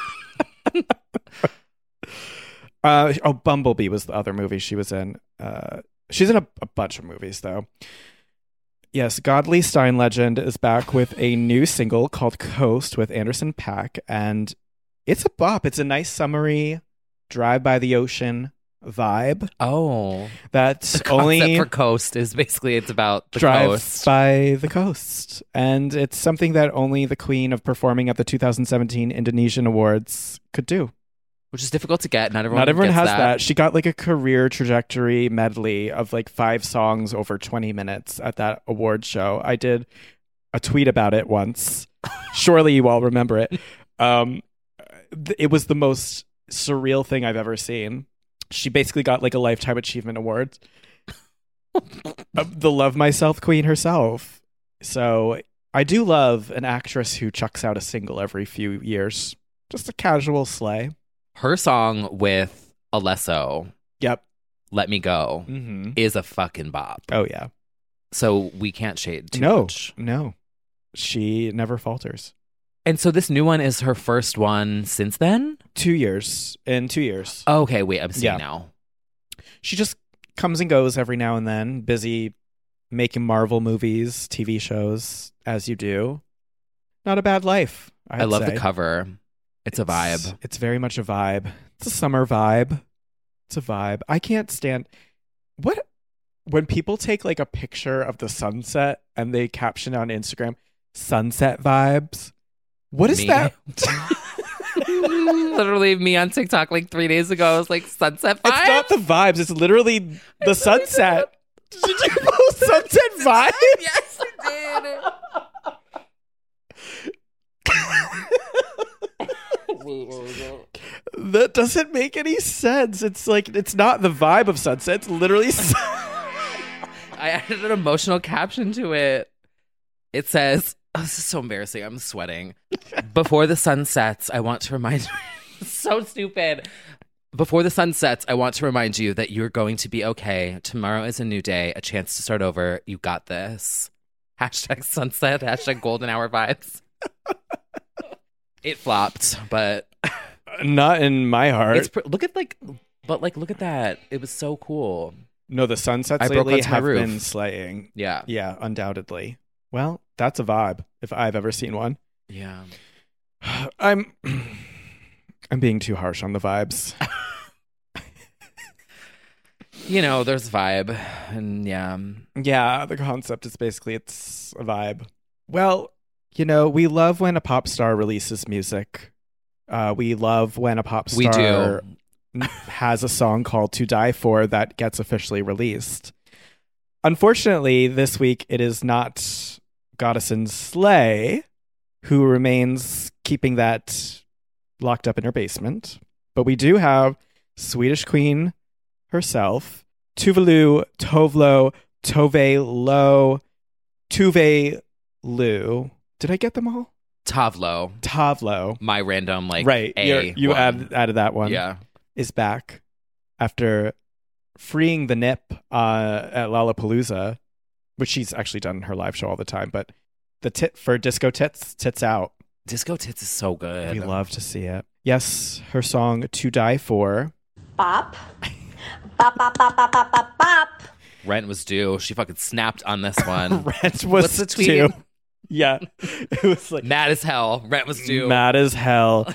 uh, oh, Bumblebee was the other movie she was in. Uh, she's in a, a bunch of movies, though. Yes, Godly Stein Legend is back with a new single called Coast with Anderson .Paak, and it's a bop. It's a nice summery drive by the ocean vibe. Oh. That's The concept only for Coast is basically it's about the drive coast. by the coast. And it's something that only the queen of performing at the two thousand seventeen Indonesian Awards could do. Which is difficult to get. Not everyone, Not everyone gets has that. that. She got like a career trajectory medley of like five songs over twenty minutes at that award show. I did a tweet about it once. Surely you all remember it. Um, th- it was the most surreal thing I've ever seen. She basically got like a Lifetime Achievement Award. Uh, the Love Myself queen herself. So I do love an actress who chucks out a single every few years. Just a casual slay. Her song with Alesso, Yep. Let Me Go, Mm-hmm. is a fucking bop. Oh, yeah. So we can't shade too no, much. no. She never falters. And so this new one is her first one since then? Two years. In two years. Okay, wait, I'm seeing Yeah. now. She just comes and goes every now and then, busy making Marvel movies, T V shows, as you do. Not a bad life, I'd I love say. the cover. It's a vibe. It's, it's very much a vibe. It's a summer vibe. It's a vibe. I can't stand what when people take like a picture of the sunset and they caption on Instagram sunset vibes. What is Me. that? Literally me on TikTok like three days ago. I was like, sunset vibes? It's not the vibes. It's literally the sunset. Did you post sunset vibes? Yes, I did. That doesn't make any sense. It's like it's not the vibe of sunset. It's literally. Sun- I added an emotional caption to it. It says, oh, this is so embarrassing. I'm sweating. Before the sun sets, I want to remind you. So stupid. Before the sun sets, I want to remind you that you're going to be okay. Tomorrow is a new day, a chance to start over. You got this. Hashtag sunset, hashtag golden hour vibes. It flopped, but Not in my heart. it's pr- look at like, but like, look at that. It was so cool. No, the sunsets I broke lately onto my have roof. been slaying. Yeah. Yeah, undoubtedly. Well, that's a vibe if I've ever seen one. Yeah. I'm I'm being too harsh on the vibes. You know, there's vibe, and yeah. Yeah, the concept is basically it's a vibe. Well, you know, we love when a pop star releases music. Uh, we love when a pop We star do. has a song called To Die For that gets officially released. Unfortunately, this week it is not Goddessin Slay, who remains keeping that locked up in her basement. But we do have Swedish Queen herself, Tuvalu Tovlo Tove Lo Tuve Lu. Did I get them all? Tavlo. Tavlo. My random, like, right. A You're- you one. added, added that one. Yeah. Is back after freeing the nip uh, at Lollapalooza, which she's actually done in her live show all the time. But the tit for Disco Tits, Tits Out. Disco Tits is so good. We love to see it. Yes, her song To Die For. Bop. Bop, bop, bop, bop, bop, bop, bop. Rent was due. She fucking snapped on this one. Rent was What's the tweet? due. Yeah. It was like mad as hell. Rent was due. mad as hell.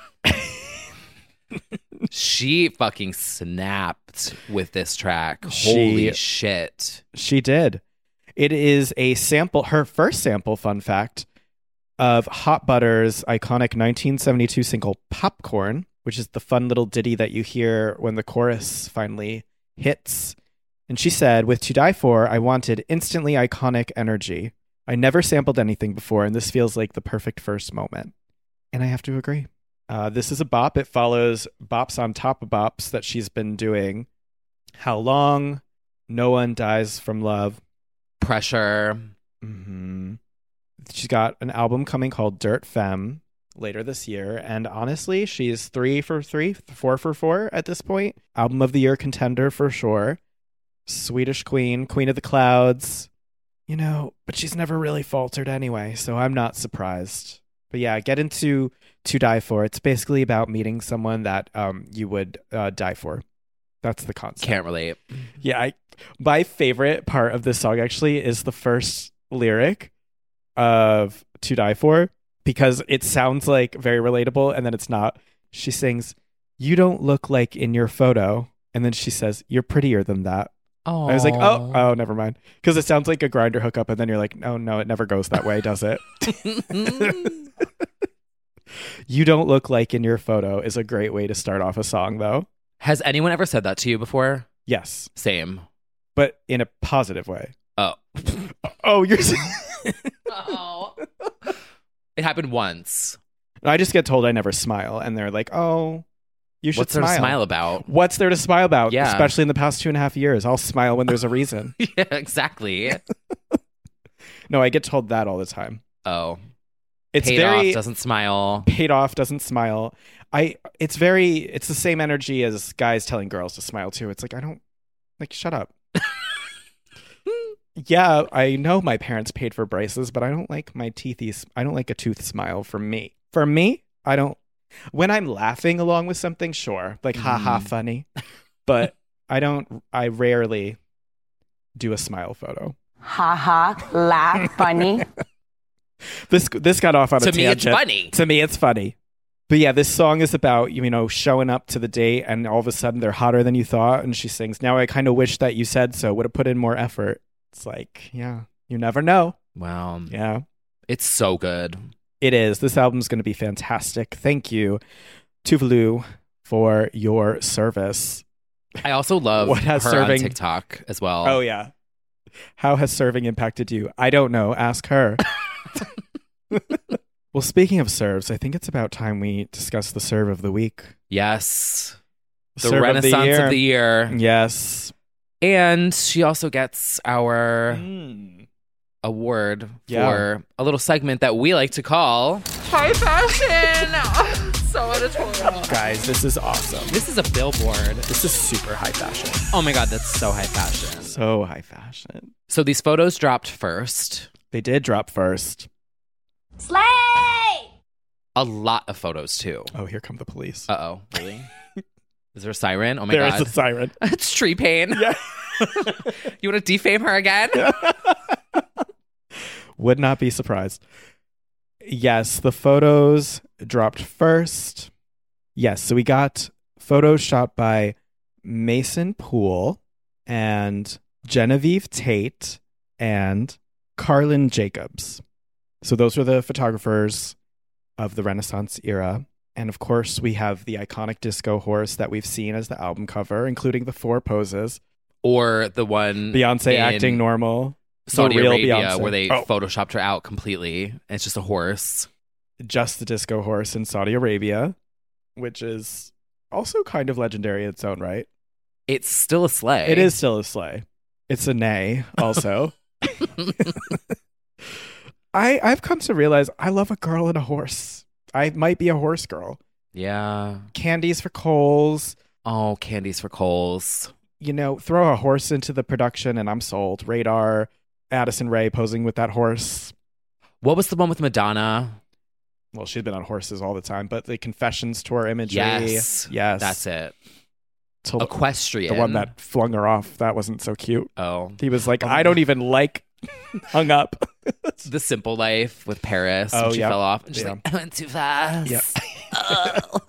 She fucking snapped with this track. She- Holy shit. She did. It is a sample, her first sample, fun fact, of Hot Butter's iconic nineteen seventy-two single Popcorn, which is the fun little ditty that you hear when the chorus finally hits. And she said, with To Die For, I wanted instantly iconic energy. I never sampled anything before, and this feels like the perfect first moment. And I have to agree. Uh, this is a bop. It follows bops on top of bops that she's been doing. How Long, No One Dies From Love. Pressure. Mm-hmm. She's got an album coming called Dirt Femme later this year. And honestly, she's three for three, four for four at this point. Album of the year contender for sure. Swedish Queen, Queen of the Clouds. You know, but she's never really faltered anyway, so I'm not surprised. But yeah, get into To Die For. It's basically about meeting someone that um you would uh, die for. That's the concept. Can't relate. Yeah, I, my favorite part of this song actually is the first lyric of To Die For, because it sounds like very relatable, and then it's not. She sings, "You don't look like in your photo," and then she says, "You're prettier than that." Oh, I was like, oh, oh, never mind. Because it sounds like a Grindr hookup, and then you're like, no, no, it never goes that way, does it? You don't look like in your photo is a great way to start off a song, though. Has anyone ever said that to you before? Yes. Same. But in a positive way. Oh. Oh, you're... Oh. It happened once. I just get told I never smile, and they're like, oh... You should What's there smile. to smile about? What's there to smile about? Yeah. Especially in the past two and a half years. I'll smile when there's a reason. Yeah, exactly. No, I get told that all the time. Oh. It's Paid very off, doesn't smile. Paid off, doesn't smile. I it's very it's the same energy as guys telling girls to smile too. It's like, I don't like shut up. Yeah, I know my parents paid for braces, but I don't like my teethy I don't like a tooth smile for me. For me, I don't. When I'm laughing along with something, sure, like ha ha funny, but I don't. I rarely do a smile photo. Ha ha, laugh, funny. This this got off on To a me, tangent. it's funny. To me, it's funny. But yeah, this song is about, you know, showing up to the date and all of a sudden they're hotter than you thought. And she sings, "Now I kind of wish that you said so. Would have put in more effort." It's like, yeah, you never know. Wow. Yeah, it's so good. It is. This album's going to be fantastic. Thank you, Tuvalu, for your service. I also love What has her serving- on TikTok as well. Oh, yeah. How has serving impacted you? I don't know. Ask her. Well, speaking of serves, I think it's about time we discuss the serve of the week. Yes. The Serve of the Renaissance year. of the year. Yes. And she also gets our Mm. award Yeah. for a little segment that we like to call High fashion. So editorial. Guys, this is awesome. This is a billboard. This is super high fashion. Oh my God, that's so high fashion. So high fashion. So these photos dropped first. They did drop first. Slay! A lot of photos too. Oh, here come the police. Uh-oh. Really? Is there a siren? Oh my There God. is a siren. It's Tree Pain. Yeah. You want to defame her again? Would not be surprised. Yes, the photos dropped first. Yes, so we got photos shot by Mason Poole and Genevieve Tate and Carlin Jacobs. So those were the photographers of the Renaissance era. And of course, we have the iconic disco horse that we've seen as the album cover, including the four poses. Or the one Beyonce in acting normal. Saudi the real Arabia Beyonce. where they Oh. photoshopped her out completely. And it's just a horse. Just the disco horse in Saudi Arabia, which is also kind of legendary in its own right. It's still a sleigh. It is still a sleigh. It's a neigh also. I, I've come to realize I love a girl and a horse. I might be a horse girl. Yeah. Candies for Coles. Oh, candies for Coles. you know, throw a horse into the production and I'm sold. Radar, Addison Rae posing with that horse. What was the one with Madonna? Well, she'd been on horses all the time, but the Confessions tour imagery. Yes. Yes. That's it. Till Equestrian. The one that flung her off, that wasn't so cute. Oh. He was like, I don't even like Hung Up. The Simple Life with Paris. Oh, when she yeah. fell off. And she's Yeah. like, I went too fast. Yeah. Oh.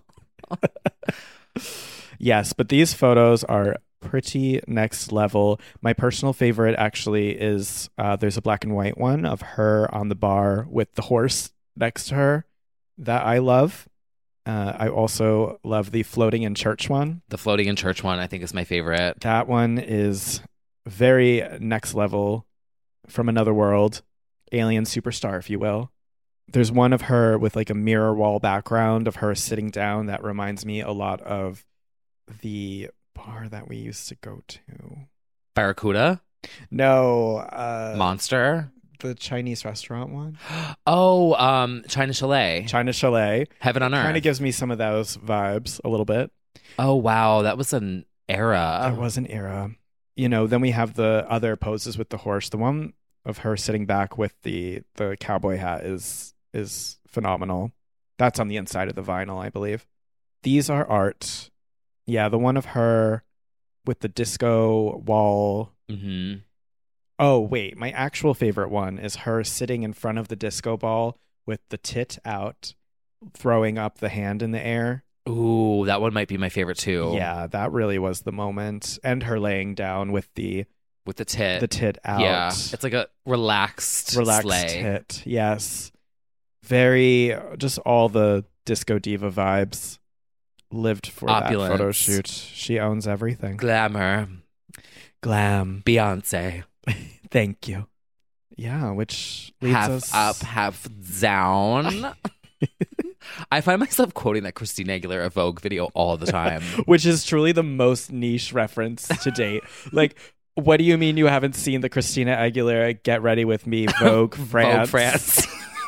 Yes, but these photos are pretty next level. My personal favorite actually is uh, there's a black and white one of her on the bar with the horse next to her that I love. Uh, I also love the floating in church one. The floating in church one, I think, is my favorite. That one is very next level, from another world, alien superstar, if you will. There's one of her with like a mirror wall background of her sitting down that reminds me a lot of the bar that we used to go to. Barracuda? No. Uh, Monster? The Chinese restaurant one. Oh, um, China Chalet. China Chalet. Heaven on Earth. Kind of gives me some of those vibes a little bit. Oh, wow. That was an era. That was an era. You know, then we have the other poses with the horse. The one of her sitting back with the, the cowboy hat is is phenomenal. That's on the inside of the vinyl, I believe. These are art. Yeah, the one of her with the disco wall. Mm-hmm. Oh, wait. My actual favorite one is her sitting in front of the disco ball with the tit out, throwing up the hand in the air. Ooh, that one might be my favorite too. Yeah, that really was the moment. And her laying down with the with the tit. The tit out. Yeah. It's like a relaxed relaxed sleigh. tit. Yes. Very just all the disco diva vibes lived for Opulence. that photo shoot. She owns everything. Glamour. Glam. Beyonce. Thank you. Yeah, which leads half us up, half down. I find myself quoting that Christina Aguilera Vogue video all the time. Which is truly the most niche reference to date. Like, what do you mean you haven't seen the Christina Aguilera Get Ready With Me Vogue France? Vogue France.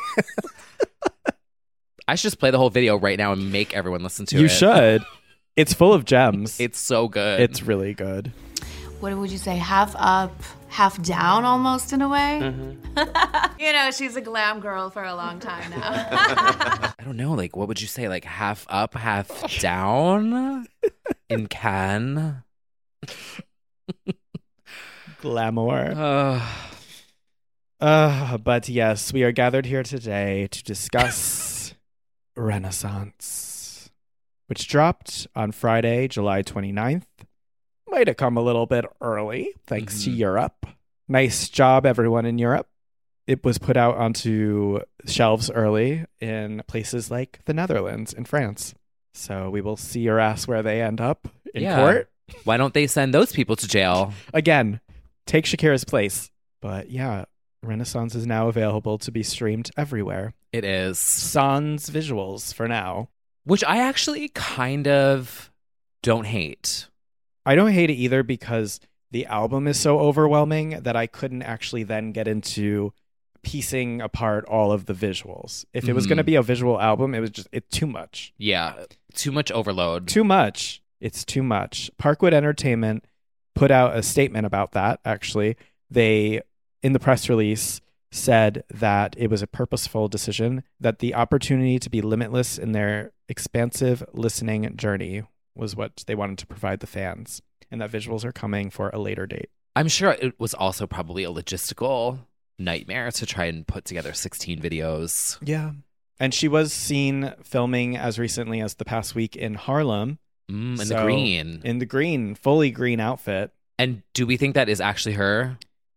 I should just play the whole video right now and make everyone listen to you it. You should. It's full of gems. It's so good. It's really good. What would you say? Half up, half down almost in a way? Mm-hmm. You know, she's a glam girl for a long time now. I don't know. Like, what would you say? Like, half up, half down in Cannes? Glamour. Uh, uh, but yes, we are gathered here today to discuss Renaissance, which dropped on Friday, July twenty-ninth. Might have come a little bit early, thanks Mhm. to Europe. Nice job, everyone in Europe. It was put out onto shelves early in places like the Netherlands and France. So we will see your ass where they end up in Yeah. court. Why don't they send those people to jail? Again, take Shakira's place. But yeah, Renaissance is now available to be streamed everywhere. It is. Sans visuals for now. Which I actually kind of don't hate. I don't hate it either because the album is so overwhelming that I couldn't actually then get into piecing apart all of the visuals. If it was Mhm. going to be a visual album, it was just it too much. Yeah, too much overload. Too much. It's too much. Parkwood Entertainment put out a statement about that, actually. They, in the press release, said that it was a purposeful decision, that the opportunity to be limitless in their expansive listening journey was what they wanted to provide the fans, and that visuals are coming for a later date. I'm sure it was also probably a logistical nightmare to try and put together sixteen videos. Yeah. And she was seen filming as recently as the past week in Harlem. Mm, in So, the green. In the green, fully green outfit. And do we think that is actually her?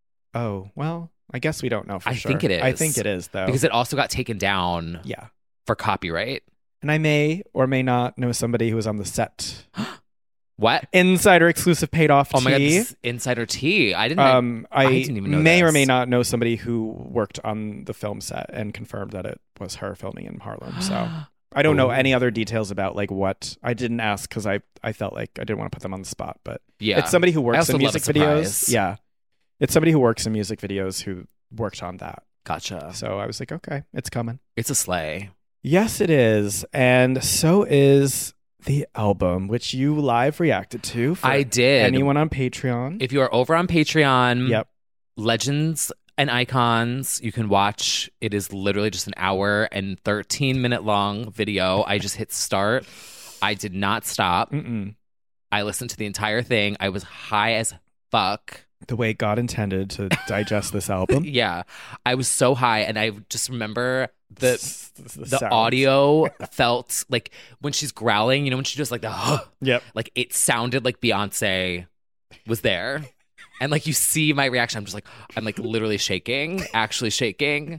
Oh, well, I guess we don't know for I sure. think it is. I think it is, though. Because it also got taken down Yeah. for copyright. And I may or may not know somebody who was on the set. What? Insider exclusive paid off Oh my god, tea. this is insider tea. I didn't Um, I, I didn't even know may or this. may not know somebody who worked on the film set and confirmed that it was her filming in Harlem. So I don't know Ooh. any other details about like what I didn't ask because I, I felt like I didn't want to put them on the spot. But Yeah. it's somebody who I works also in love a music videos. surprise. Yeah, it's somebody who works in music videos who worked on that. Gotcha. So I was like, okay, it's coming. It's a sleigh. Yes, it is, and so is the album, which you live reacted to. For I did. Anyone on Patreon? If you are over on Patreon, yep. Legends and Icons, you can watch. It is literally just an hour and thirteen minute long video. I just hit start. I did not stop. Mm-mm. I listened to the entire thing. I was high as fuck. The way God intended to digest this album. Yeah. I was so high, and I just remember the the, the sounds. audio felt like when she's growling, you know, when she does like the huh, yep. like it sounded like Beyonce was there. And like you see my reaction, I'm just like, I'm like literally shaking, actually shaking.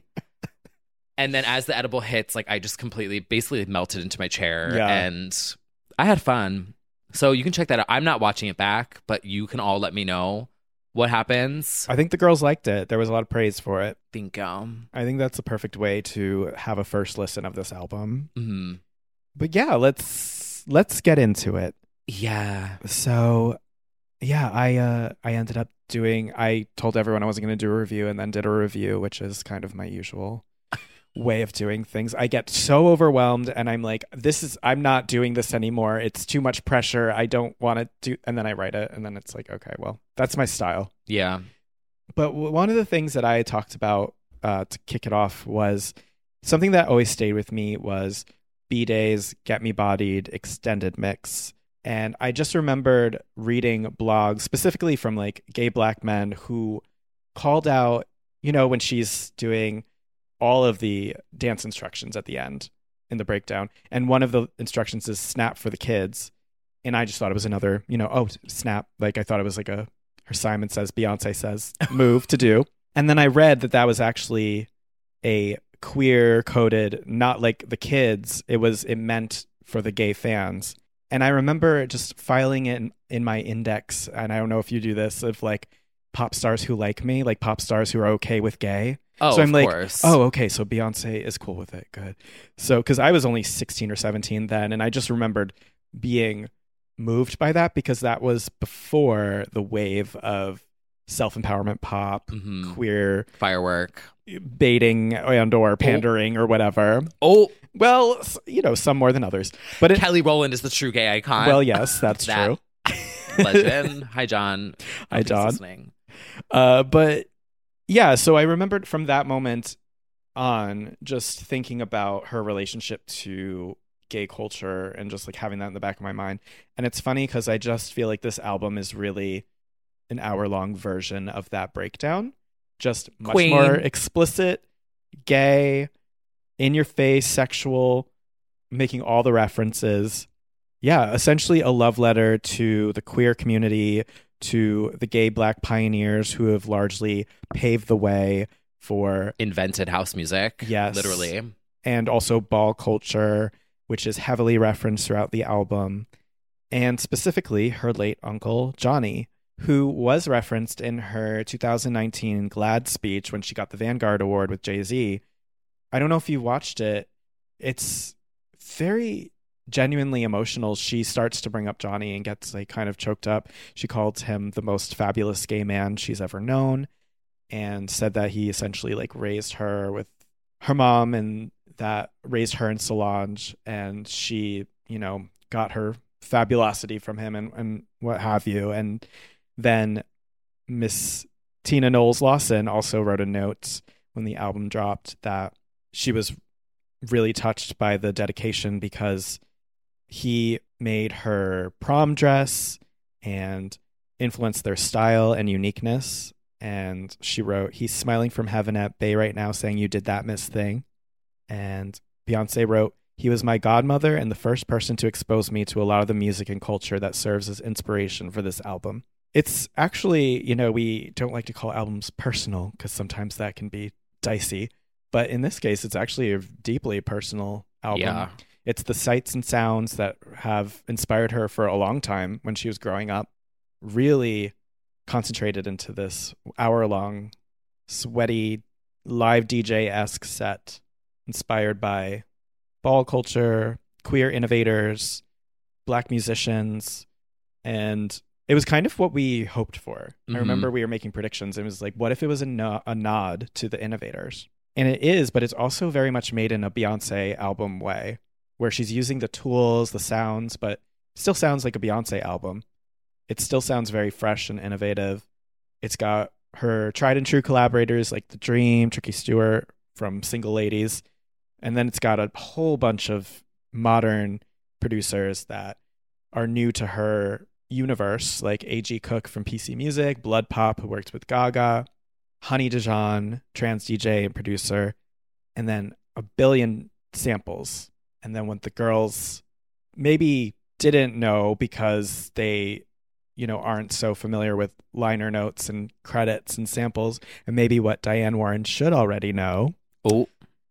And then as the edible hits, like I just completely basically melted into my chair Yeah. and I had fun. So you can check that out. I'm not watching it back, but you can all let me know what happens. I think the girls liked it. There was a lot of praise for it. Bingo. I think that's the perfect way to have a first listen of this album. Mm-hmm. But yeah, let's let's get into it. Yeah. So yeah, I uh I ended up doing I told everyone I wasn't going to do a review and then did a review, which is kind of my usual way of doing things. I get so overwhelmed and I'm like, this is I'm not doing this anymore. It's too much pressure. I don't want to do and then I write it and then it's like, okay, well, that's my style. Yeah. But w- one of the things that I talked about uh, to kick it off was something that always stayed with me was B-Day's Get Me Bodied extended mix. And I just remembered reading blogs specifically from like gay black men who called out, you know, when she's doing all of the dance instructions at the end in the breakdown. And one of the instructions is snap for the kids. And I just thought it was another, you know, oh, snap. Like I thought it was like a, her Simon Says, Beyonce says move to do. And then I read that that was actually a queer coded, not like the kids. It was, it meant for the gay fans. And I remember just filing it in, in my index. And I don't know if you do this of like pop stars who like me, like pop stars who are okay with gay. Oh, so I'm of like, course. oh, okay. So Beyonce is cool with it. Good. So, because I was only sixteen or seventeen then, and I just remembered being moved by that because that was before the wave of self-empowerment pop, mm-hmm. queer firework, baiting and or pandering oh. or whatever. Oh, well, you know, some more than others. But it, Kelly Rowland is the true gay icon. Well, yes, that's that true. Legend. Hi, John. Hi, John. Uh, but. Yeah, so I remembered from that moment on just thinking about her relationship to gay culture and just like having that in the back of my mind. And it's funny because I just feel like this album is really an hour-long version of that breakdown. Just much Queen. more explicit, gay, in-your-face, sexual, making all the references. Yeah, essentially a love letter to the queer community, to the gay black pioneers who have largely paved the way for invented house music. Yes. Literally. And also ball culture, which is heavily referenced throughout the album. And specifically her late uncle, Johnny, who was referenced in her two thousand nineteen GLAAD speech when she got the Vanguard Award with Jay-Z. I don't know if you watched it. It's very genuinely emotional. She starts to bring up Johnny and gets like kind of choked up. She called him the most fabulous gay man she's ever known and said that he essentially like raised her with her mom and that raised her in Solange, and she, you know, got her fabulosity from him and, and what have you. And then Miss Tina Knowles Lawson also wrote a note when the album dropped that she was really touched by the dedication because he made her prom dress and influenced their style and uniqueness. And she wrote, he's smiling from heaven at Bay right now saying you did that Miss thing. And Beyonce wrote, he was my godmother and the first person to expose me to a lot of the music and culture that serves as inspiration for this album. It's actually, you know, we don't like to call albums personal because sometimes that can be dicey. But in this case, it's actually a deeply personal album. Yeah. It's the sights and sounds that have inspired her for a long time when she was growing up, really concentrated into this hour-long, sweaty, live D J-esque set inspired by ball culture, queer innovators, black musicians, and it was kind of what we hoped for. Mm-hmm. I remember we were making predictions. It was like, what if it was a, no- a nod to the innovators? And it is, but it's also very much made in a Beyonce album way. where she's using the tools, the sounds, but still sounds like a Beyonce album. It still sounds very fresh and innovative. It's got her tried and true collaborators like The Dream, Tricky Stewart from Single Ladies. And then it's got a whole bunch of modern producers that are new to her universe, like A G Cook from P C Music, Blood Pop, who worked with Gaga, Honey Dijon, trans D J and producer, and then a billion samples. And then what the girls maybe didn't know because they, you know, aren't so familiar with liner notes and credits and samples, and maybe what Diane Warren should already know oh.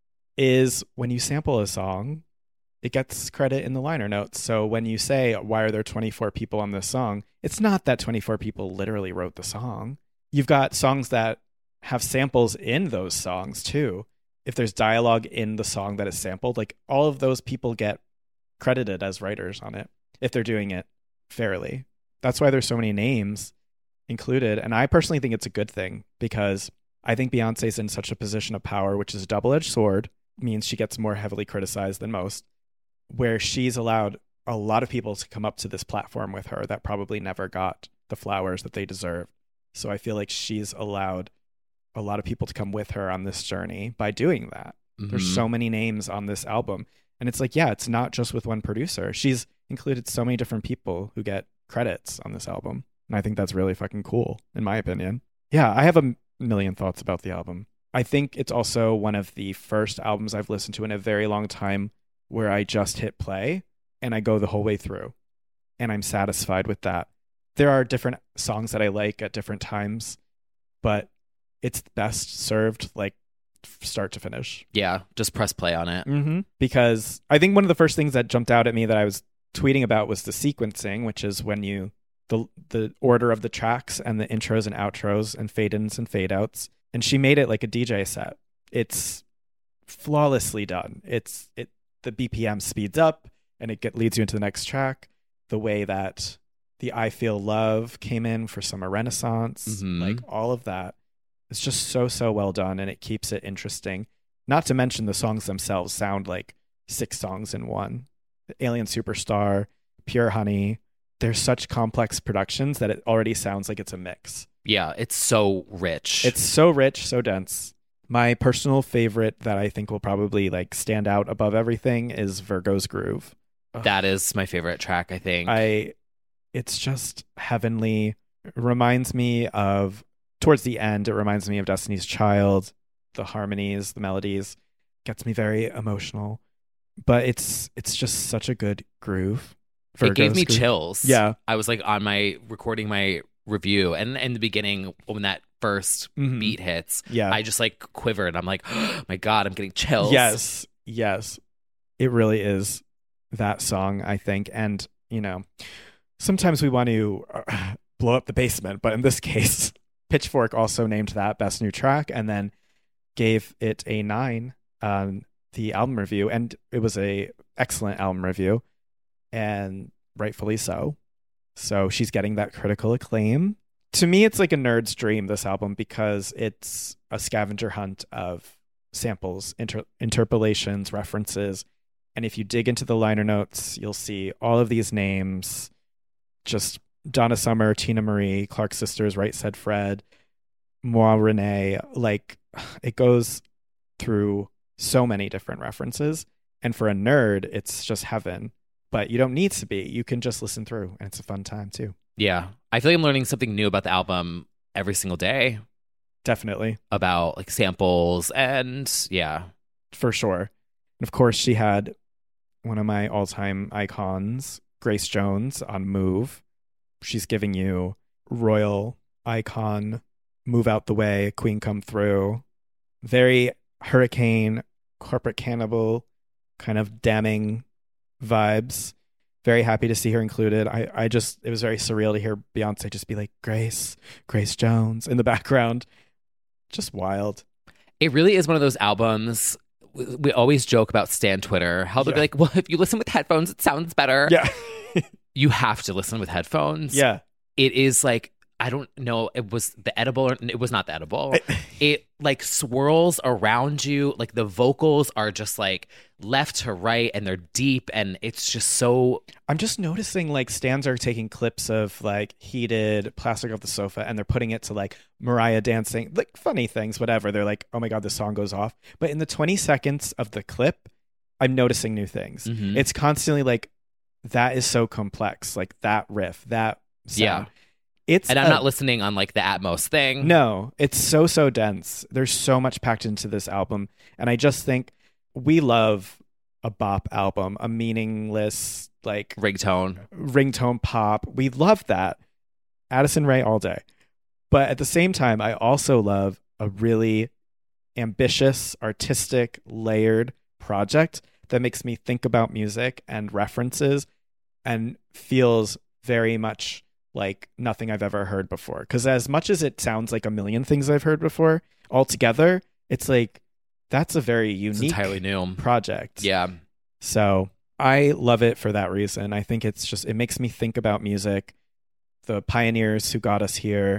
is when you sample a song, it gets credit in the liner notes. So when you say, why are there twenty-four people on this song? It's not that twenty-four people literally wrote the song. You've got songs that have samples in those songs too. If there's dialogue in the song that is sampled, like all of those people get credited as writers on it if they're doing it fairly. That's why there's so many names included. And I personally think it's a good thing because I think Beyonce's in such a position of power, which is a double-edged sword, means she gets more heavily criticized than most, where she's allowed a lot of people to come up to this platform with her that probably never got the flowers that they deserve. So I feel like she's allowed a lot of people to come with her on this journey by doing that. Mm-hmm. There's so many names on this album. And it's like, yeah, it's not just with one producer. She's included so many different people who get credits on this album. And I think that's really fucking cool, in my opinion. Yeah, I have a million thoughts about the album. I think it's also one of the first albums I've listened to in a very long time where I just hit play and I go the whole way through. And I'm satisfied with that. There are different songs that I like at different times, but it's best served like start to finish. Yeah, just press play on it. Mm-hmm. Because I think one of the first things that jumped out at me that I was tweeting about was the sequencing, which is when you the the order of the tracks and the intros and outros and fade-ins and fade-outs. And she made it like a D J set. It's flawlessly done. It's it the B P M speeds up and it get, leads you into the next track. The way that the I Feel Love came in for Summer Renaissance, mm-hmm. like all of that. It's just so, so well done, and it keeps it interesting. Not to mention the songs themselves sound like six songs in one. Alien Superstar, Pure Honey. They're such complex productions that it already sounds like it's a mix. Yeah, it's so rich. It's so rich, so dense. My personal favorite that I think will probably like stand out above everything is Virgo's Groove. Ugh. That is my favorite track, I think. I, it's just heavenly. It reminds me of... Towards the end, it reminds me of Destiny's Child. The harmonies, the melodies, gets me very emotional. But it's it's just such a good groove. Virgo's it gave me groove. chills. Yeah. I was like on my recording my review, and in the beginning when that first mm-hmm. beat hits, yeah. I just like quivered. I'm like, oh my God, I'm getting chills. Yes, yes. It really is that song, I think. And, you know, sometimes we want to uh, blow up the basement, but in this case... Pitchfork also named that Best New Track and then gave it a nine on the album review. And it was a excellent album review, and rightfully so. So she's getting that critical acclaim. To me, it's like a nerd's dream, this album, because it's a scavenger hunt of samples, inter- interpolations, references. And if you dig into the liner notes, you'll see all of these names just... Donna Summer, Tina Marie, Clark Sisters, Right Said Fred, Moi Renee. Like, it goes through so many different references. And for a nerd, it's just heaven. But you don't need to be. You can just listen through, and it's a fun time, too. Yeah. I feel like I'm learning something new about the album every single day. Definitely. About, like, samples and, yeah. For sure. And, of course, she had one of my all-time icons, Grace Jones, on Move. She's giving you royal icon, move out the way, queen come through. Very Hurricane, corporate cannibal, kind of damning vibes. Very happy to see her included. I, I just, it was very surreal to hear Beyonce just be like, Grace, Grace Jones in the background. Just wild. It really is one of those albums. We always joke about Stan Twitter. How they'll Yeah. be like, well, if you listen with headphones, it sounds better. Yeah. You have to listen with headphones. Yeah. It is like I don't know, it was the edible, or it was not the edible. It like swirls around you. Like the vocals are just like left to right and they're deep and it's just so. I'm just noticing like stans are taking clips of like Heated, Plastic Off the Sofa, and they're putting it to like Mariah dancing, like funny things, whatever. They're like, oh my God, this song goes off. But in the twenty seconds of the clip, I'm noticing new things. Mhm. It's constantly like, that is so complex. Like that riff, that sound. Yeah. It's and I'm a- not listening on like the Atmos thing. No, it's so, so dense. There's so much packed into this album. And I just think we love a bop album, a meaningless, like ringtone, ringtone pop. We love that. Addison Rae all day. But at the same time, I also love a really ambitious, artistic, layered project that makes me think about music and references and feels very much like nothing I've ever heard before. Because as much as it sounds like a million things I've heard before, altogether, it's like, that's a very unique It's entirely new project. Yeah. So I love it for that reason. I think it's just, it makes me think about music, the pioneers who got us here.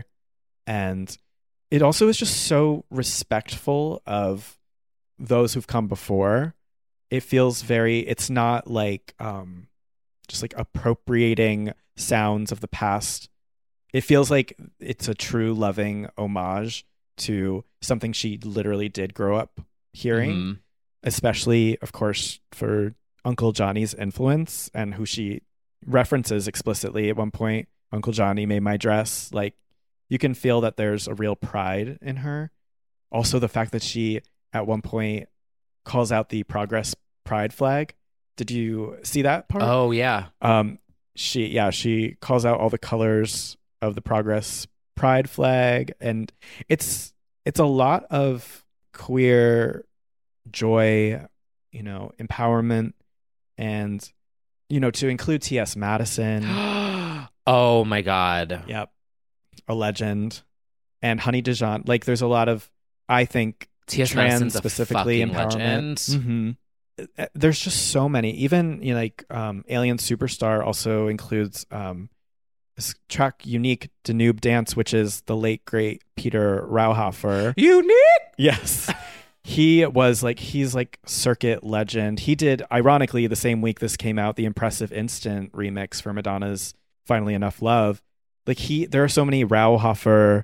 And it also is just so respectful of those who've come before. It feels very, it's not like um, just like appropriating sounds of the past. It feels like it's a true loving homage to something she literally did grow up hearing, Mhm. especially, of course, for Uncle Johnny's influence and who she references explicitly at one point. Uncle Johnny made my dress. Like, you can feel that there's a real pride in her. Also, the fact that she at one point calls out the Progress Pride flag. Did you see that part? Oh, yeah. Um, she, yeah, she calls out all the colors of the Progress Pride flag, and it's it's a lot of queer joy, you know, empowerment, and you know, to include T S Madison. Oh my God. Yep, a legend, and Honey Dijon. Like, there's a lot of, I think, T S trans Madison's a specifically fucking empowerment. legend. Mhm. Uh, There's just so many. Even you know, like um, Alien Superstar also includes um, this track unique Danube Dance, which is the late great Peter Rauhofer. Unique. Yes. He was like, he's like circuit legend. He did, ironically, the same week this came out, the Impressive Instant remix for Madonna's Finally Enough Love. Like he, there are so many Rauhofer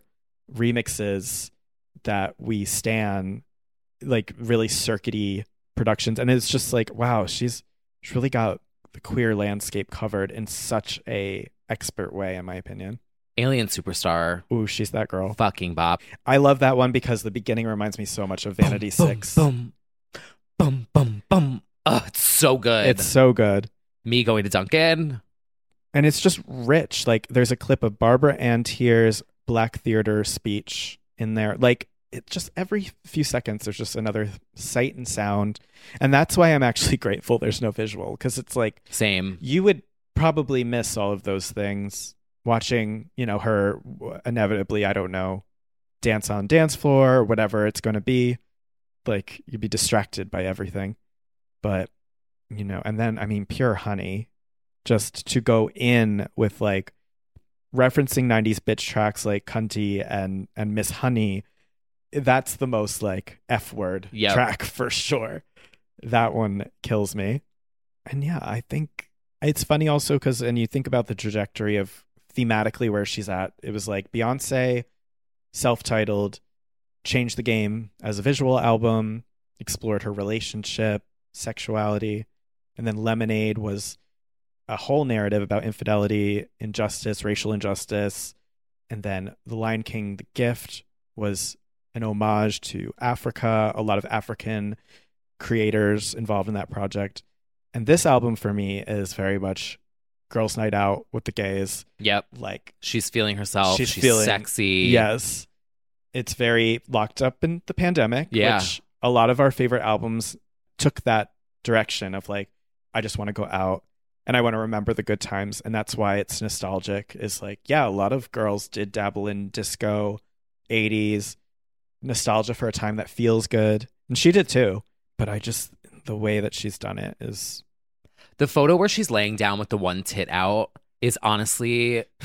remixes that we stan, like really circuity productions. And it's just like, wow, she's, she's really got the queer landscape covered in such a expert way, in my opinion. Alien Superstar. Ooh, she's that girl. Fucking bop. I love that one because the beginning reminds me so much of Vanity Six. Boom, boom, boom, boom. Oh, it's so good. It's so good. Me going to Duncan. And it's just rich. Like, there's a clip of Barbara Ann Teer's Black Theater speech in there. Like, it just every few seconds, there's just another sight and sound. And that's why I'm actually grateful there's no visual, because it's like, same. You would probably miss all of those things watching, you know, her inevitably, I don't know, dance on dance floor or whatever it's going to be. Like, you'd be distracted by everything. But, you know, and then, I mean, Pure Honey, just to go in with like referencing nineties bitch tracks like Cunty and, and Miss Honey, that's the most like F word Yep. track for sure. That one kills me. And yeah, I think it's funny also because, and you think about the trajectory of thematically where she's at, it was like Beyonce, self-titled, changed the game as a visual album, explored her relationship, sexuality, and then Lemonade was a whole narrative about infidelity, injustice, racial injustice, and then The Lion King, The Gift was an homage to Africa, a lot of African creators involved in that project. And this album for me is very much girls' night out with the gays. Yep. Like, she's feeling herself. she's, She's, feeling sexy. Yes. It's very locked up in the pandemic, Yeah. which a lot of our favorite albums took that direction of like, I just want to go out and I want to remember the good times. And that's why it's nostalgic, is like, yeah, a lot of girls did dabble in disco, eighties, nostalgia for a time that feels good. And she did too. But I just, the way that she's done it is... The photo where she's laying down with the one tit out is honestly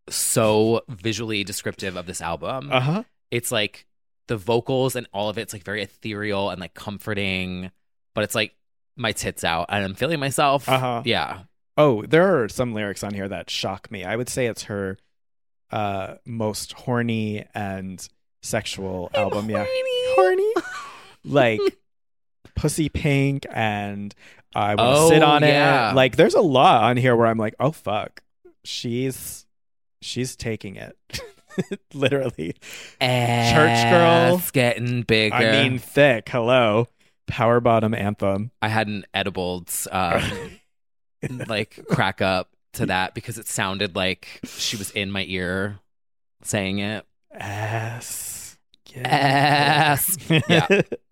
so visually descriptive of this album. Uh-huh. It's like the vocals and all of it's like very ethereal and like comforting, but it's like my tits out and I'm feeling myself. Uh-huh. Yeah. Oh, there are some lyrics on here that shock me. I would say it's her uh, most horny and sexual I'm album. horny. Yeah. Horny. Like Pussy Pink and I Want to Oh, Sit on yeah. It. Like there's a lot on here where I'm like, oh, fuck. She's she's taking it. Literally. Church Girl. It's getting bigger. I mean, thick. Hello. Power Bottom Anthem. I had an edible um, like crack up to that because it sounded like she was in my ear saying it. Ass. Ass. Yeah.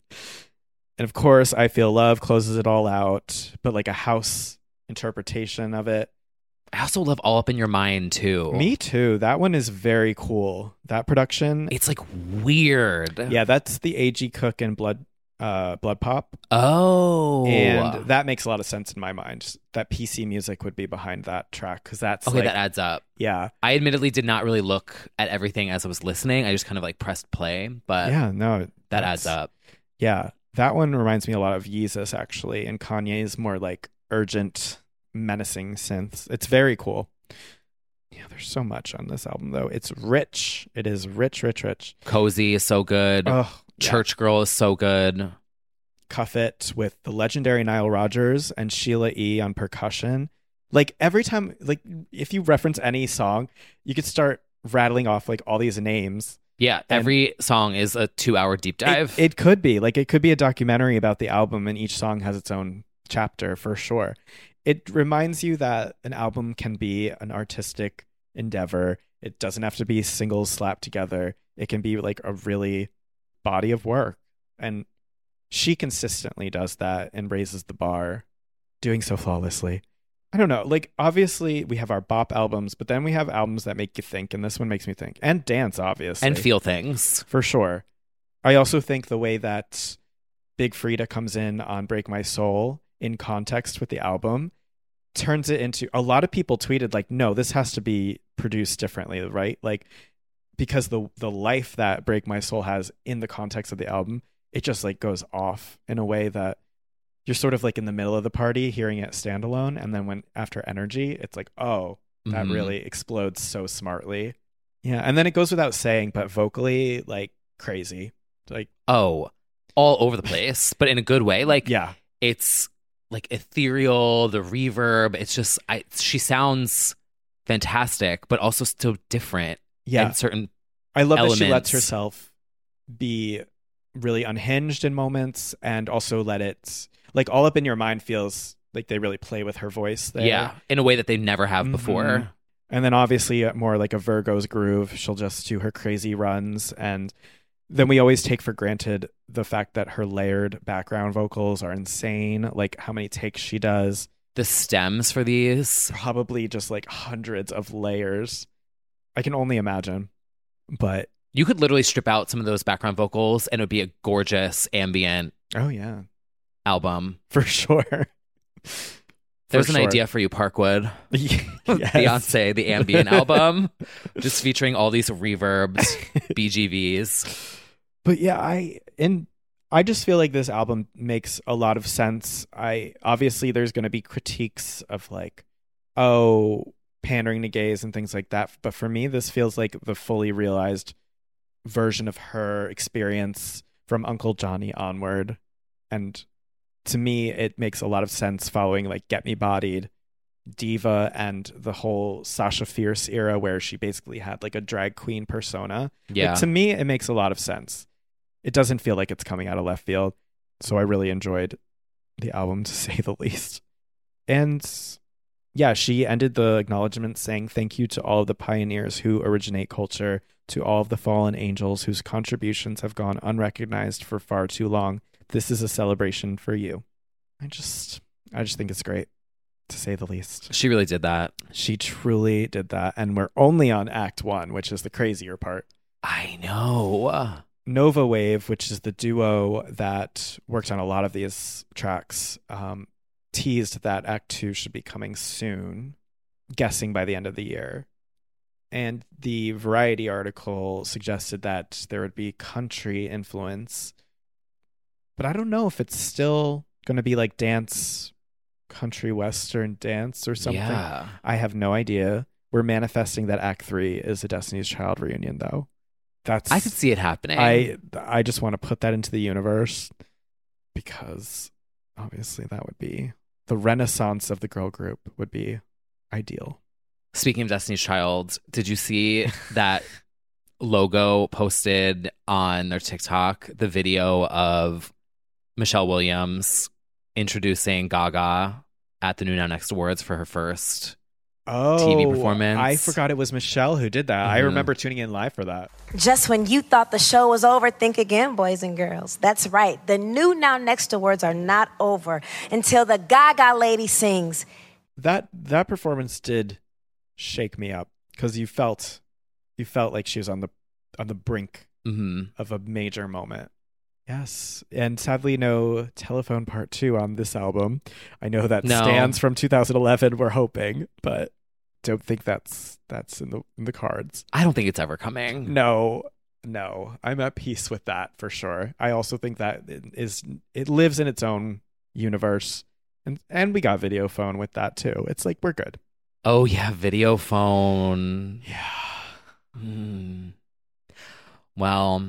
And of course, I Feel Love closes it all out, but like a house interpretation of it. I also love All Up in Your Mind too. Me too. That one is very cool. That production. It's like weird. Yeah, that's the A G Cook and Blood uh Blood Pop. Oh. And that makes a lot of sense in my mind. That P C music would be behind that track because that's Okay, like, that adds up. Yeah. I admittedly did not really look at everything as I was listening. I just kind of like pressed play, but yeah, no, that that's- adds up. Yeah. That one reminds me a lot of Yeezus actually, and Kanye's more like urgent, menacing synths. It's very cool. Yeah, there's so much on this album though. It's rich. It is rich, rich, rich. Cozy is so good. Oh, yeah. Church Girl is so good. Cuff It with the legendary Nile Rodgers and Sheila E. on percussion. Like every time, like if you reference any song, you could start rattling off like all these names. Yeah, every song is a two-hour deep dive. It, it could be. Like, it could be a documentary about the album, and each song has its own chapter, for sure. It reminds you that an album can be an artistic endeavor. It doesn't have to be singles slapped together. It can be, like, a really body of work. And she consistently does that and raises the bar, doing so flawlessly. I don't know. Like, obviously, we have our bop albums, but then we have albums that make you think, and this one makes me think. And dance, obviously. And feel things. For sure. I also think the way that Big Freedia comes in on Break My Soul in context with the album turns it into... A lot of people tweeted, like, no, this has to be produced differently, right? Like, because the the life that Break My Soul has in the context of the album, it just, like, goes off in a way that you're sort of like in the middle of the party hearing it standalone. And then when after Energy, it's like, oh, that Mhm. really explodes so smartly. Yeah. And then it goes without saying, but vocally, like crazy. Like, Oh, all over the place, but in a good way. Like, yeah, it's like ethereal, the reverb. It's just, I, she sounds fantastic, but also still different. Yeah. in certain I love elements. that she lets herself be really unhinged in moments and also let it, like, All Up in Your Mind feels like they really play with her voice there. Yeah, in a way that they never have before. Mhm. And then obviously uh, more like a Virgo's groove. She'll just do her crazy runs. And then we always take for granted the fact that her layered background vocals are insane. Like how many takes she does. The stems for these. Probably just like hundreds of layers. I can only imagine. But You could literally strip out some of those background vocals and it would be a gorgeous ambient oh yeah, album. for sure. There's For an sure. idea for you, Parkwood. Yes. Beyonce, the ambient album, just featuring all these reverbed B G Vs. But yeah, I and I just feel like this album makes a lot of sense. I obviously there's going to be critiques of like, oh, pandering to gays and things like that. But for me, this feels like the fully realized version of her experience from Uncle Johnny onward. And to me, it makes a lot of sense following like Get Me Bodied, Diva, and the whole Sasha Fierce era where she basically had like a drag queen persona. Yeah. Like, to me, it makes a lot of sense. It doesn't feel like it's coming out of left field. So I really enjoyed the album, to say the least. And yeah, she ended the acknowledgement saying, "Thank you to all of the pioneers who originate culture, to all of the fallen angels whose contributions have gone unrecognized for far too long. This is a celebration for you." I just, I just think it's great, to say the least. She really did that. She truly did that. And we're only on Act One, which is the crazier part. I know. Nova Wave, which is the duo that worked on a lot of these tracks, um, teased that Act Two should be coming soon, guessing by the end of the year. And the Variety article suggested that there would be country influence. But I don't know if it's still going to be like dance, country western dance or something. Yeah. I have no idea. We're manifesting that Act Three is a Destiny's Child reunion, though. That's I could see it happening. I I just want to put that into the universe because obviously that would be the renaissance of the girl group would be ideal. Speaking of Destiny's Child, did you see that Logo posted on their TikTok the video of Michelle Williams introducing Gaga at the New Now Next Awards for her first Oh, T V performance? I forgot it was Michelle who did that. I Mhm. remember tuning in live for that. Just when you thought the show was over, think again, boys and girls. That's right. The New Now Next Awards are not over until the Gaga lady sings. That that performance did shake me up because you felt you felt like she was on the on the brink Mhm. of a major moment. Yes, and sadly, no Telephone Part Two on this album. I know that No. stands from two thousand eleven. We're hoping, but don't think that's that's in the in the cards. I don't think it's ever coming. No, no, I'm at peace with that for sure. I also think that it is it lives in its own universe, and and we got Video Phone with that too. It's like we're good. Oh yeah, Video Phone. Yeah. Hmm. Well,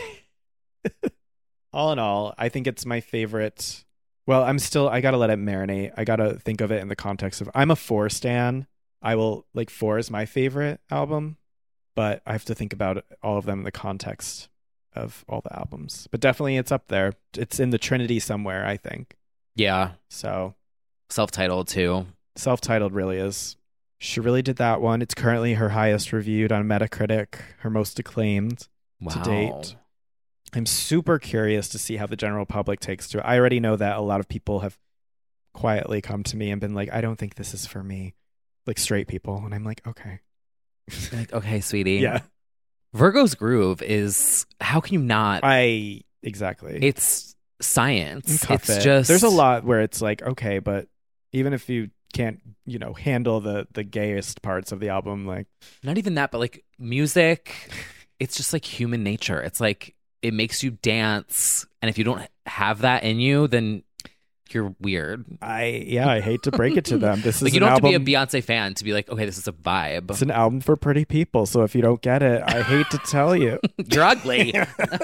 all in all, I think it's my favorite. Well, I'm still, I gotta let it marinate. I gotta think of it in the context of, I'm a Four stan. I will, like, Four is my favorite album, but I have to think about all of them in the context of all the albums. But definitely it's up there. It's in the Trinity somewhere, I think. yeah. So, Self-titled too. self-titled really is. She really did that one. It's currently her highest reviewed on Metacritic, her most acclaimed to Wow. date. I'm super curious to see how the general public takes to it. I already know that a lot of people have quietly come to me and been like, I don't think this is for me. Like straight people. And I'm like, okay. Like, okay, sweetie. Yeah. Virgo's Groove is, how can you not? I, exactly. It's science. Cuff It's it. just, There's a lot where it's like, okay, but even if you can't, you know, handle the, the gayest parts of the album, like. not even that, but like music, it's just like human nature. It's like, it makes you dance. And if you don't have that in you, then you're weird. I, yeah, I hate to break it to them. This is Like, you an don't have album, to be a Beyonce fan to be like, okay, this is a vibe. It's an album for pretty people. So if you don't get it, I hate to tell you. You're ugly.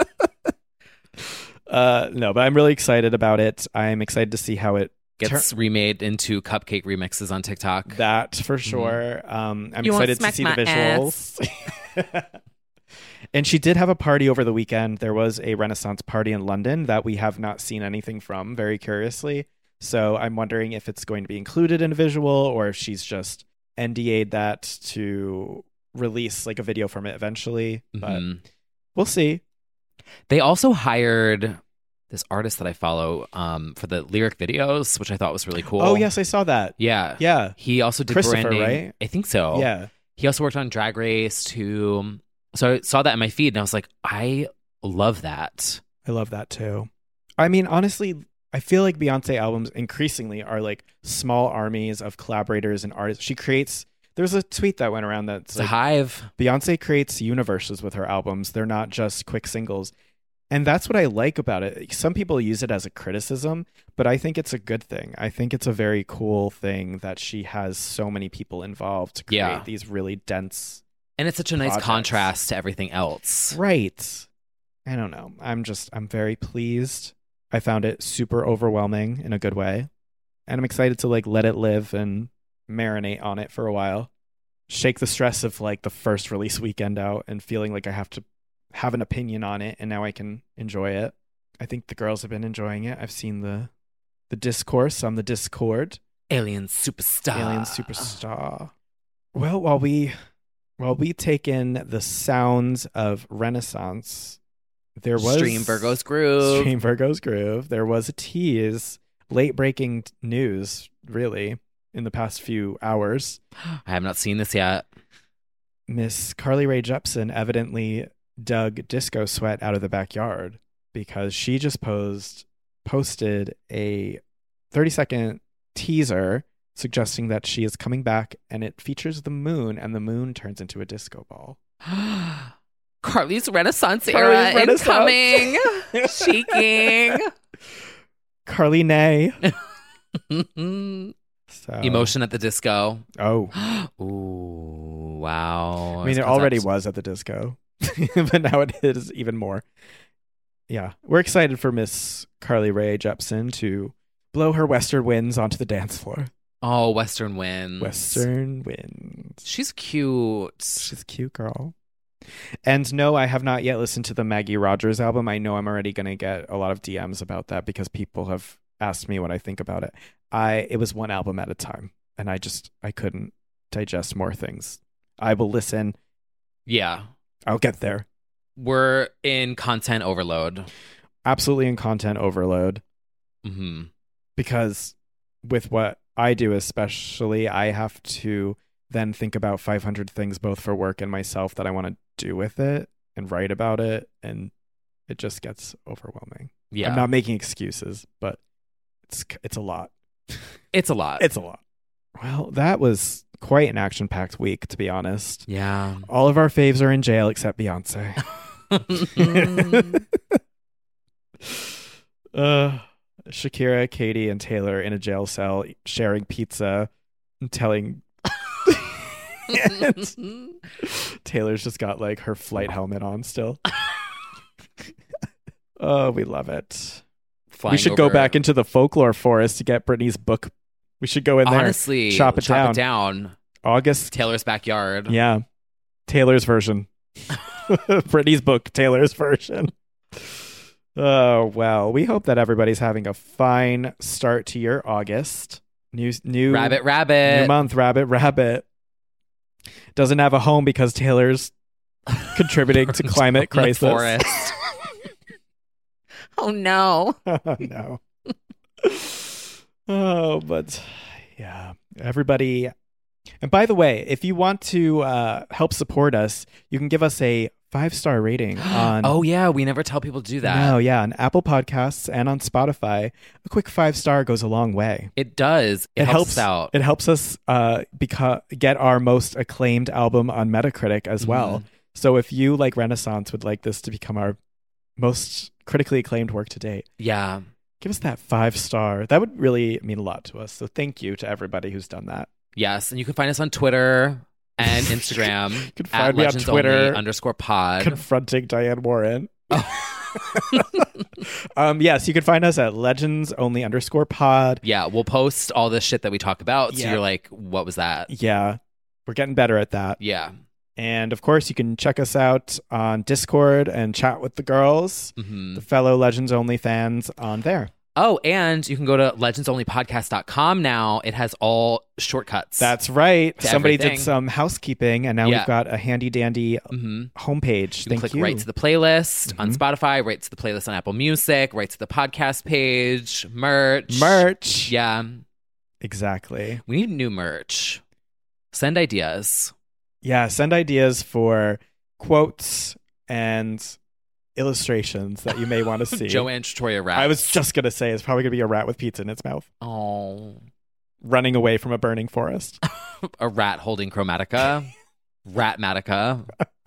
uh, no, but I'm really excited about it. I'm excited to see how it Gets remade into cupcake remixes on TikTok. That for sure. Um, I'm You wanna excited to smack see the my visuals. And she did have a party over the weekend. There was a Renaissance party in London that we have not seen anything from, very curiously. So I'm wondering if it's going to be included in a visual or if she's just N D A'd that to release like a video from it eventually. But Mhm. we'll see. They also hired this artist that I follow um, for the lyric videos, which I thought was really cool. Oh, yes, I saw that. Yeah. Yeah. He also did Christopher, branding. right? I think so. Yeah. He also worked on Drag Race too. So I saw that in my feed and I was like, I love that. I love that too. I mean, honestly, I feel like Beyonce albums increasingly are like small armies of collaborators and artists. She creates, there's a tweet that went around that's It's like, a hive. Beyonce creates universes with her albums. They're not just quick singles. And that's what I like about it. Some people use it as a criticism, but I think it's a good thing. I think it's a very cool thing that she has so many people involved to create Yeah. these really dense. And it's such a nice projects. contrast to everything else. Right. I don't know. I'm just, I'm very pleased. I found it super overwhelming in a good way. And I'm excited to like let it live and marinate on it for a while. Shake the stress of like the first release weekend out and feeling like I have to have an opinion on it and now I can enjoy it. I think the girls have been enjoying it. I've seen the the discourse on the Discord. Alien Superstar. Alien Superstar. Well, while we while we take in the sounds of Renaissance, there was Stream Virgo's Groove. Stream Virgo's Groove. There was a tease, late breaking news, really, in the past few hours. I have not seen this yet. Miss Carly Rae Jepsen evidently dug Disco Sweat out of the backyard because she just posed posted a thirty second teaser suggesting that she is coming back, and it features the moon, and the moon turns into a disco ball. Carly's Renaissance Carly's era Renaissance. incoming. Shaking. Carly Nay. So. Emotion at the disco. Oh. Ooh, wow. I mean, it already was at the disco, but now it is even more. Yeah. We're excited for Miss Carly Rae Jepsen to blow her western winds onto the dance floor. Oh, Western Winds. Western Winds. She's cute. She's a cute girl. And no, I have not yet listened to the Maggie Rogers album. I know I'm already going to get a lot of D Ms about that because people have asked me what I think about it. I it was one album at a time, and I just I couldn't digest more things. I will listen. Yeah. I'll get there. We're in content overload. Absolutely in content overload. Mm-hmm. Because with what I do especially, I have to then think about five hundred things both for work and myself that I want to do with it and write about it, and it just gets overwhelming. Yeah. I'm not making excuses, but it's it's a lot. It's a lot. It's a lot. Well, that was quite an action-packed week, to be honest. Yeah. All of our faves are in jail except Beyonce. uh, Shakira, Katie, and Taylor in a jail cell sharing pizza and telling... and Taylor's just got like her flight helmet on still. Oh, we love it. Flying we should over... go back into the folklore forest to get Brittany's book. We should go in there. Honestly, chop it chop down. it down. August. Taylor's backyard. Yeah. Taylor's version. Brittany's book, Taylor's version. Oh, well, we hope that everybody's having a fine start to your August. New, new Rabbit, rabbit. New month, rabbit, rabbit. Doesn't have a home because Taylor's contributing to climate crisis. Forest. Oh, no. Oh, no. Oh, but yeah, everybody. And by the way, if you want to uh, help support us, you can give us a five-star rating on... Oh, yeah. We never tell people to do that. No, yeah. On Apple Podcasts and on Spotify, a quick five-star goes a long way. It does. It, It helps, helps us out. It helps us uh, beca- get our most acclaimed album on Metacritic as well. Mhm. So if you, like Renaissance, would like this to become our most critically acclaimed work to date, Yeah. give us that five-star. That would really mean a lot to us. So thank you to everybody who's done that. Yes. And you can find us on Twitter and Instagram. You can at find me on Legends Twitter. Only underscore pod. Confronting Diane Warren. um, yes, you can find us at Legends Only underscore pod. Yeah. We'll post all the shit that we talk about. So Yeah. you're like, what was that? Yeah, we're getting better at that. Yeah. And of course, you can check us out on Discord and chat with the girls, Mhm. the fellow Legends Only fans on there. Oh, and you can go to legends only podcast dot com now. It has all shortcuts. That's right. To Somebody everything. did some housekeeping, and now Yeah. we've got a handy dandy Mhm. homepage. You can Thank click you. right to the playlist on Mhm. Spotify, right to the playlist on Apple Music, right to the podcast page, merch. Merch. Yeah. Exactly. We need new merch. Send ideas. Yeah, send ideas for quotes and illustrations that you may want to see. Joanne Trattoria rats. I was just going to say it's probably going to be a rat with pizza in its mouth. Oh. Running away from a burning forest. A rat holding Chromatica. Ratmatica.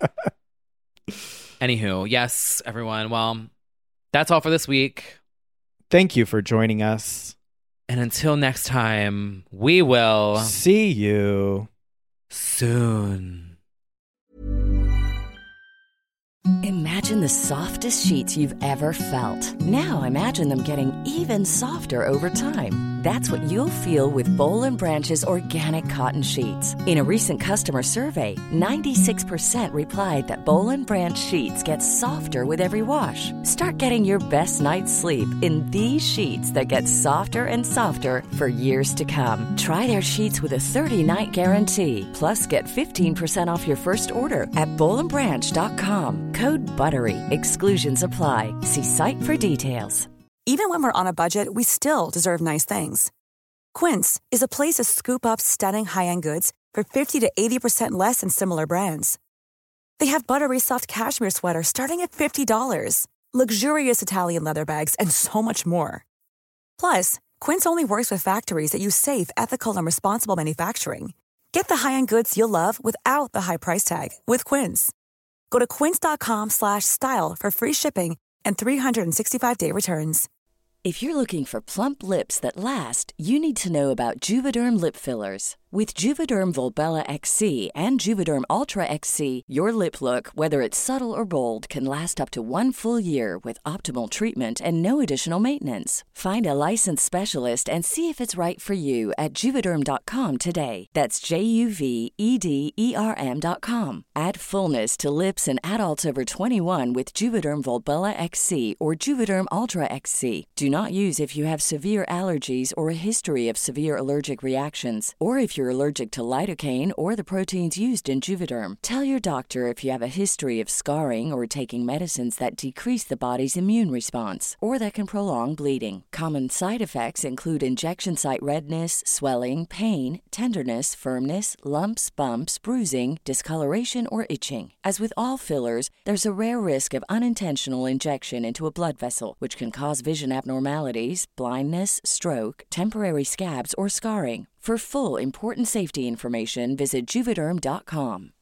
Anywho, yes, everyone. Well, that's all for this week. Thank you for joining us. And until next time, we will see you soon. Imagine the softest sheets you've ever felt. Now imagine them getting even softer over time. That's what you'll feel with Boll and Branch's organic cotton sheets. In a recent customer survey, ninety-six percent replied that Boll and Branch sheets get softer with every wash. Start getting your best night's sleep in these sheets that get softer and softer for years to come. Try their sheets with a thirty-night guarantee. Plus, get fifteen percent off your first order at boll and branch dot com. Code BUTTERY. Exclusions apply. See site for details. Even when we're on a budget, we still deserve nice things. Quince is a place to scoop up stunning high-end goods for fifty to eighty percent less than similar brands. They have buttery soft cashmere sweaters starting at fifty dollars, luxurious Italian leather bags, and so much more. Plus, Quince only works with factories that use safe, ethical, and responsible manufacturing. Get the high-end goods you'll love without the high price tag with Quince. Go to quince.com slash style for free shipping and three sixty-five day returns. If you're looking for plump lips that last, you need to know about Juvederm lip fillers. With Juvederm Volbella X C and Juvederm Ultra X C, your lip look, whether it's subtle or bold, can last up to one full year with optimal treatment and no additional maintenance. Find a licensed specialist and see if it's right for you at Juvederm dot com today. That's J U V E D E R M dot com. Add fullness to lips in adults over twenty-one with Juvederm Volbella X C or Juvederm Ultra X C. Do not use if you have severe allergies or a history of severe allergic reactions, or if you're allergic to lidocaine or the proteins used in Juvederm. Tell your doctor if you have a history of scarring or taking medicines that decrease the body's immune response or that can prolong bleeding. Common side effects include injection site redness, swelling, pain, tenderness, firmness, lumps, bumps, bruising, discoloration, or itching. As with all fillers, there's a rare risk of unintentional injection into a blood vessel, which can cause vision abnormalities, blindness, stroke, temporary scabs, or scarring. For full, important safety information, visit Juvederm dot com.